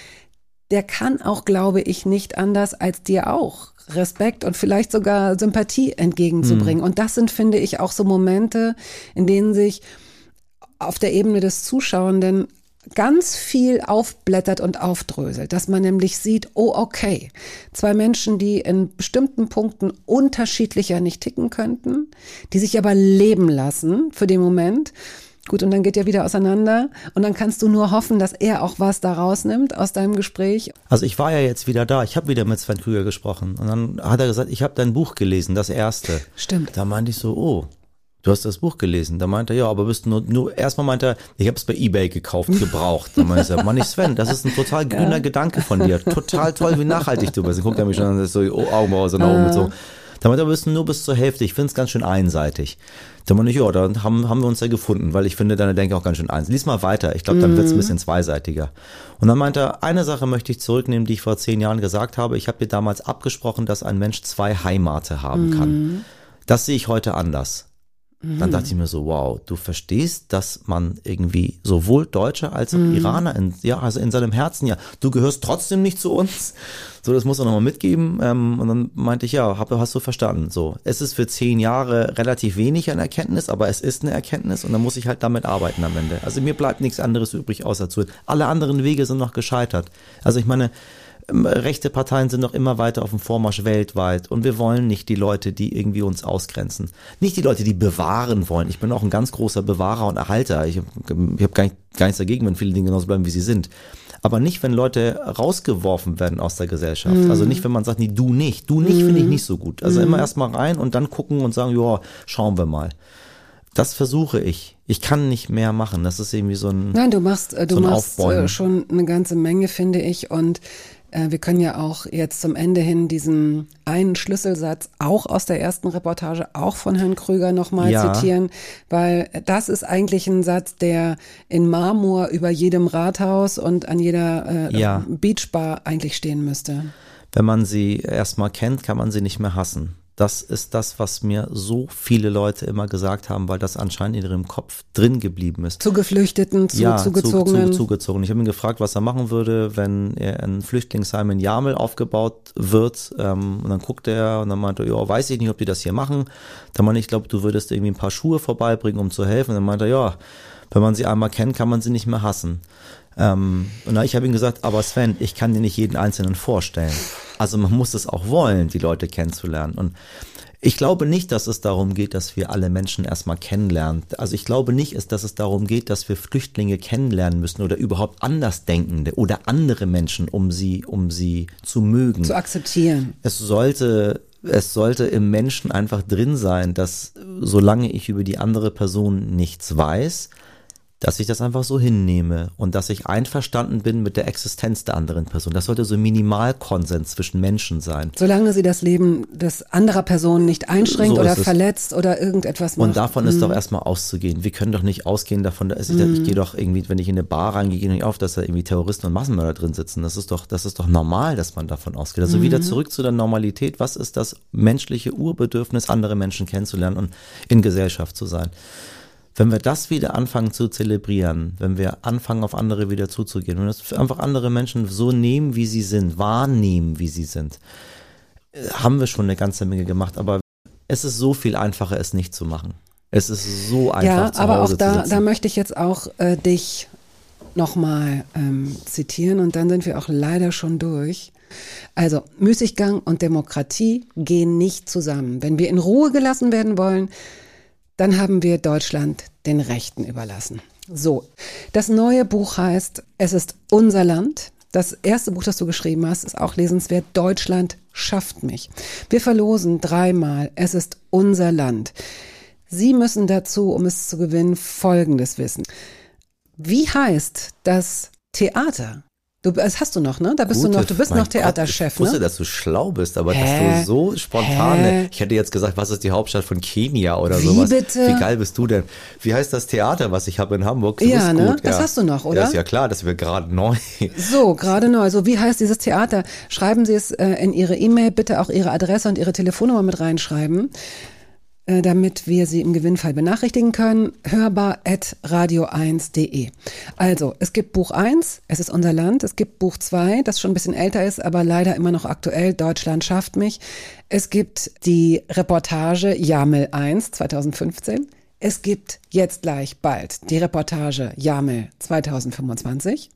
Der kann auch, glaube ich, nicht anders als dir auch Respekt und vielleicht sogar Sympathie entgegenzubringen. Mhm. Und das sind, finde ich, auch so Momente, in denen sich auf der Ebene des Zuschauenden ganz viel aufblättert und aufdröselt, dass man nämlich sieht, oh okay, zwei Menschen, die in bestimmten Punkten unterschiedlicher nicht ticken könnten, die sich aber leben lassen für den Moment. Gut, und dann geht er wieder auseinander und dann kannst du nur hoffen, dass er auch was da rausnimmt aus deinem Gespräch. Also ich war ja jetzt wieder da, ich habe wieder mit Sven Krüger gesprochen und dann hat er gesagt, ich habe dein Buch gelesen, das erste. Stimmt. Da meinte ich so, oh, du hast das Buch gelesen. Da meinte er, ja, aber bist du nur, nur erstmal meinte er, ich habe es bei eBay gekauft, gebraucht. Da meinte er, Mann, ich Sven, das ist ein total grüner ja. Gedanke von dir. Total toll, wie nachhaltig du bist. Dann guckt er mich schon an und so, oh, Augenbrauen so nach oben mit so. Da meinte er, bist du nur bis zur Hälfte. Ich finde es ganz schön einseitig. Da meinte ich, ja, dann haben, haben wir uns ja gefunden, weil ich finde deine Denke auch ganz schön einseitig. Lies mal weiter. Ich glaube, dann mhm. wird es ein bisschen zweiseitiger. Und dann meinte er, eine Sache möchte ich zurücknehmen, die ich vor zehn Jahren gesagt habe. Ich habe dir damals abgesprochen, dass ein Mensch zwei Heimate haben kann. Mhm. Das sehe ich heute anders. Dann dachte ich mir so, wow, du verstehst, dass man irgendwie sowohl Deutscher als auch mhm. Iraner, in, ja, also in seinem Herzen, ja, du gehörst trotzdem nicht zu uns. So, das muss er nochmal mitgeben. Ähm, und dann meinte ich, ja, hab, hast du verstanden. So, es ist für zehn Jahre relativ wenig an Erkenntnis, aber es ist eine Erkenntnis und dann muss ich halt damit arbeiten am Ende. Also mir bleibt nichts anderes übrig, außer zu. Alle anderen Wege sind noch gescheitert. Also ich meine, rechte Parteien sind noch immer weiter auf dem Vormarsch weltweit und wir wollen nicht die Leute, die irgendwie uns ausgrenzen. Nicht die Leute, die bewahren wollen. Ich bin auch ein ganz großer Bewahrer und Erhalter. Ich habe ich hab gar, nicht, gar nichts dagegen, wenn viele Dinge genauso bleiben, wie sie sind. Aber nicht, wenn Leute rausgeworfen werden aus der Gesellschaft. Mhm. Also nicht, wenn man sagt, nee, du nicht. Du nicht, mhm. finde ich nicht so gut. Also mhm. immer erstmal rein und dann gucken und sagen, ja, schauen wir mal. Das versuche ich. Ich kann nicht mehr machen. Das ist irgendwie so ein Nein, du machst, äh, du so machst äh, schon eine ganze Menge, finde ich. Und äh, wir können ja auch jetzt zum Ende hin diesen einen Schlüsselsatz auch aus der ersten Reportage, auch von Herrn Krüger nochmal ja. zitieren, weil das ist eigentlich ein Satz, der in Marmor über jedem Rathaus und an jeder äh, ja. Beachbar eigentlich stehen müsste. Wenn man sie erstmal kennt, kann man sie nicht mehr hassen. Das ist das, was mir so viele Leute immer gesagt haben, weil das anscheinend in ihrem Kopf drin geblieben ist. Zu Geflüchteten, zu ja, Zugezogenen. Zu, zu, zugezogen. Ich habe ihn gefragt, was er machen würde, wenn er ein Flüchtlingsheim in Jamel aufgebaut wird. Ähm, und dann guckte er und dann meinte er, ja, weiß ich nicht, ob die das hier machen. Dann meinte ich, ich glaube, du würdest irgendwie ein paar Schuhe vorbeibringen, um zu helfen. Und dann meinte er, ja, wenn man sie einmal kennt, kann man sie nicht mehr hassen. Ähm, und ich habe ihm gesagt, aber Sven, ich kann dir nicht jeden Einzelnen vorstellen. Also man muss es auch wollen, die Leute kennenzulernen. Und ich glaube nicht, dass es darum geht, dass wir alle Menschen erstmal kennenlernen. Also ich glaube nicht, dass es darum geht, dass wir Flüchtlinge kennenlernen müssen oder überhaupt Andersdenkende oder andere Menschen, um sie, um sie zu mögen. Zu akzeptieren. Es sollte Es sollte im Menschen einfach drin sein, dass solange ich über die andere Person nichts weiß, dass ich das einfach so hinnehme und dass ich einverstanden bin mit der Existenz der anderen Person. Das sollte so ein Minimalkonsens zwischen Menschen sein. Solange sie das Leben des anderer Person nicht einschränkt so oder verletzt oder irgendetwas macht. Und davon ist mhm. doch erstmal auszugehen. Wir können doch nicht ausgehen davon, dass ich, mhm. ich gehe doch irgendwie, wenn ich in eine Bar reingehe, gehe nicht auf, dass da irgendwie Terroristen und Massenmörder drin sitzen. Das ist doch, das ist doch normal, dass man davon ausgeht. Also mhm. wieder zurück zu der Normalität. Was ist das menschliche Urbedürfnis, andere Menschen kennenzulernen und in Gesellschaft zu sein? Wenn wir das wieder anfangen zu zelebrieren, wenn wir anfangen, auf andere wieder zuzugehen, wenn wir einfach andere Menschen so nehmen, wie sie sind, wahrnehmen, wie sie sind, haben wir schon eine ganze Menge gemacht. Aber es ist so viel einfacher, es nicht zu machen. Es ist so einfach, ja, zu aber Hause auch da, zu sitzen. da möchte ich jetzt auch äh, dich nochmal ähm, zitieren und dann sind wir auch leider schon durch. Also Müßiggang und Demokratie gehen nicht zusammen. Wenn wir in Ruhe gelassen werden wollen, dann haben wir Deutschland den Rechten überlassen. So, das neue Buch heißt Es ist unser Land. Das erste Buch, das du geschrieben hast, ist auch lesenswert. Deutschland schafft mich. Wir verlosen dreimal Es ist unser Land. Sie müssen dazu, um es zu gewinnen, Folgendes wissen. Wie heißt das Theater? Du, das hast du noch, ne? Da bist Gute, du noch, du bist noch Theaterchef, Gott, ich wusste, ne? dass du schlau bist, aber Hä? dass du so spontan, Hä? ich hätte jetzt gesagt, was ist die Hauptstadt von Kenia oder Wie sowas. bitte? Wie geil bist du denn? Wie heißt das Theater, was ich habe in Hamburg? Du Ja, bist ne? gut, Das ja. hast du noch, oder? Ja, ist ja klar, das wird gerade neu. So, gerade neu. So, wie heißt dieses Theater? Schreiben Sie es äh, in Ihre E-Mail, bitte auch Ihre Adresse und Ihre Telefonnummer mit reinschreiben, äh, damit wir Sie im Gewinnfall benachrichtigen können. hörbar at radio eins punkt de. Also, es gibt Buch eins, Es ist unser Land. Es gibt Buch zwei, das schon ein bisschen älter ist, aber leider immer noch aktuell, Deutschland schafft mich. Es gibt die Reportage Jamel eins, zweitausendfünfzehn. Es gibt jetzt gleich bald die Reportage Jamel zweitausendfünfundzwanzig.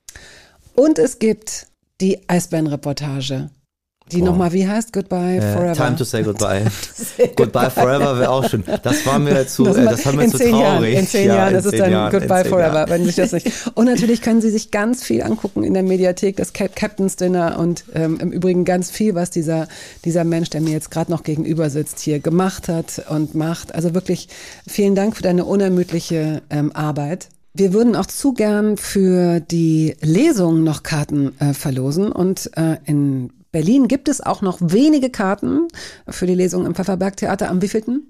Und es gibt die Eisbären-Reportage, die Wow. nochmal, wie heißt? Goodbye Äh, Forever. Time to say goodbye. Goodbye Forever wäre auch schön. Das war mir zu, Das äh, war- das war mir in zu zehn traurig. Jahren, in zehn Ja, Jahren, in das ist zehn dann Jahren, in Goodbye zehn Forever, Jahren. wenn sich das nicht. Und natürlich können Sie sich ganz viel angucken in der Mediathek, das Cap- Captain's Dinner und ähm, im Übrigen ganz viel, was dieser, dieser Mensch, der mir jetzt gerade noch gegenüber sitzt, hier gemacht hat und macht. Also wirklich vielen Dank für deine unermüdliche ähm, Arbeit. Wir würden auch zu gern für die Lesung noch Karten äh, verlosen und äh, in Berlin gibt es auch noch wenige Karten für die Lesung im Pfefferberg-Theater. Am wievielten?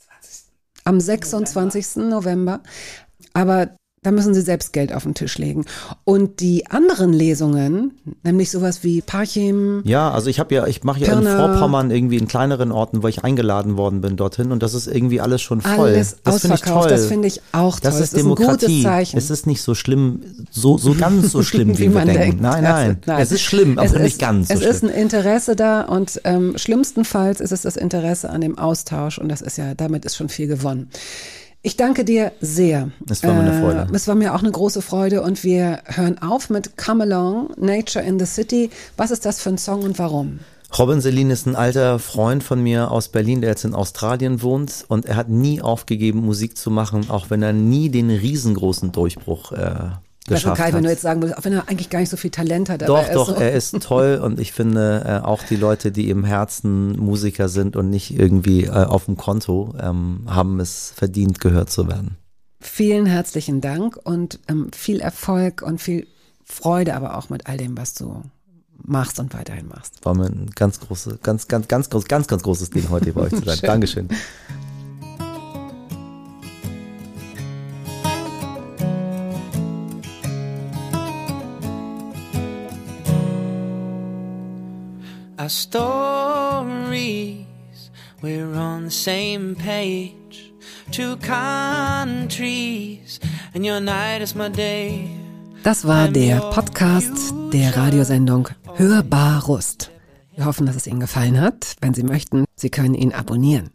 Am sechsundzwanzigsten November. Aber da müssen Sie selbst Geld auf den Tisch legen. Und die anderen Lesungen, nämlich sowas wie Parchim. Ja, also ich habe ja, ich mache ja in Pirna. Vorpommern irgendwie in kleineren Orten, wo ich eingeladen worden bin dorthin und das ist irgendwie alles schon voll. Alles das finde ich ausverkauft, toll. das finde ich auch toll. Das ist das ist ein Demokratie. gutes Zeichen. Es ist nicht so schlimm, so so ganz so schlimm, wie, Wie wir man denken. denkt. Nein, nein, nein. Es ist schlimm, aber Es nicht ist, ganz so es schlimm. ist ein Interesse da und ähm, schlimmstenfalls ist es das Interesse an dem Austausch und das ist ja, damit ist schon viel gewonnen. Ich danke dir sehr. Es war mir eine Freude. Äh, es war mir auch eine große Freude und wir hören auf mit Come Along, Nature in the City. Was ist das für ein Song und warum? Robin Selin ist ein alter Freund von mir aus Berlin, der jetzt in Australien wohnt und er hat nie aufgegeben, Musik zu machen, auch wenn er nie den riesengroßen Durchbruch äh, geschafft Kai, hat. wenn du jetzt sagen willst, auch wenn er eigentlich gar nicht so viel Talent hat. Doch, aber er doch, ist so er ist toll und ich finde äh, auch die Leute, die im Herzen Musiker sind und nicht irgendwie äh, auf dem Konto, ähm, haben es verdient, gehört zu werden. Vielen herzlichen Dank und ähm, viel Erfolg und viel Freude aber auch mit all dem, was du machst und weiterhin machst. War mir ein ganz großes, ganz, ganz, ganz, ganz, ganz, ganz großes Ding, heute bei euch zu sein. Dankeschön. Our stories, we're on the same page. Two countries, and your night is my day. Das war der Podcast der Radiosendung Hörbar Rust. Wir hoffen, dass es Ihnen gefallen hat. Wenn Sie möchten, Sie können ihn abonnieren.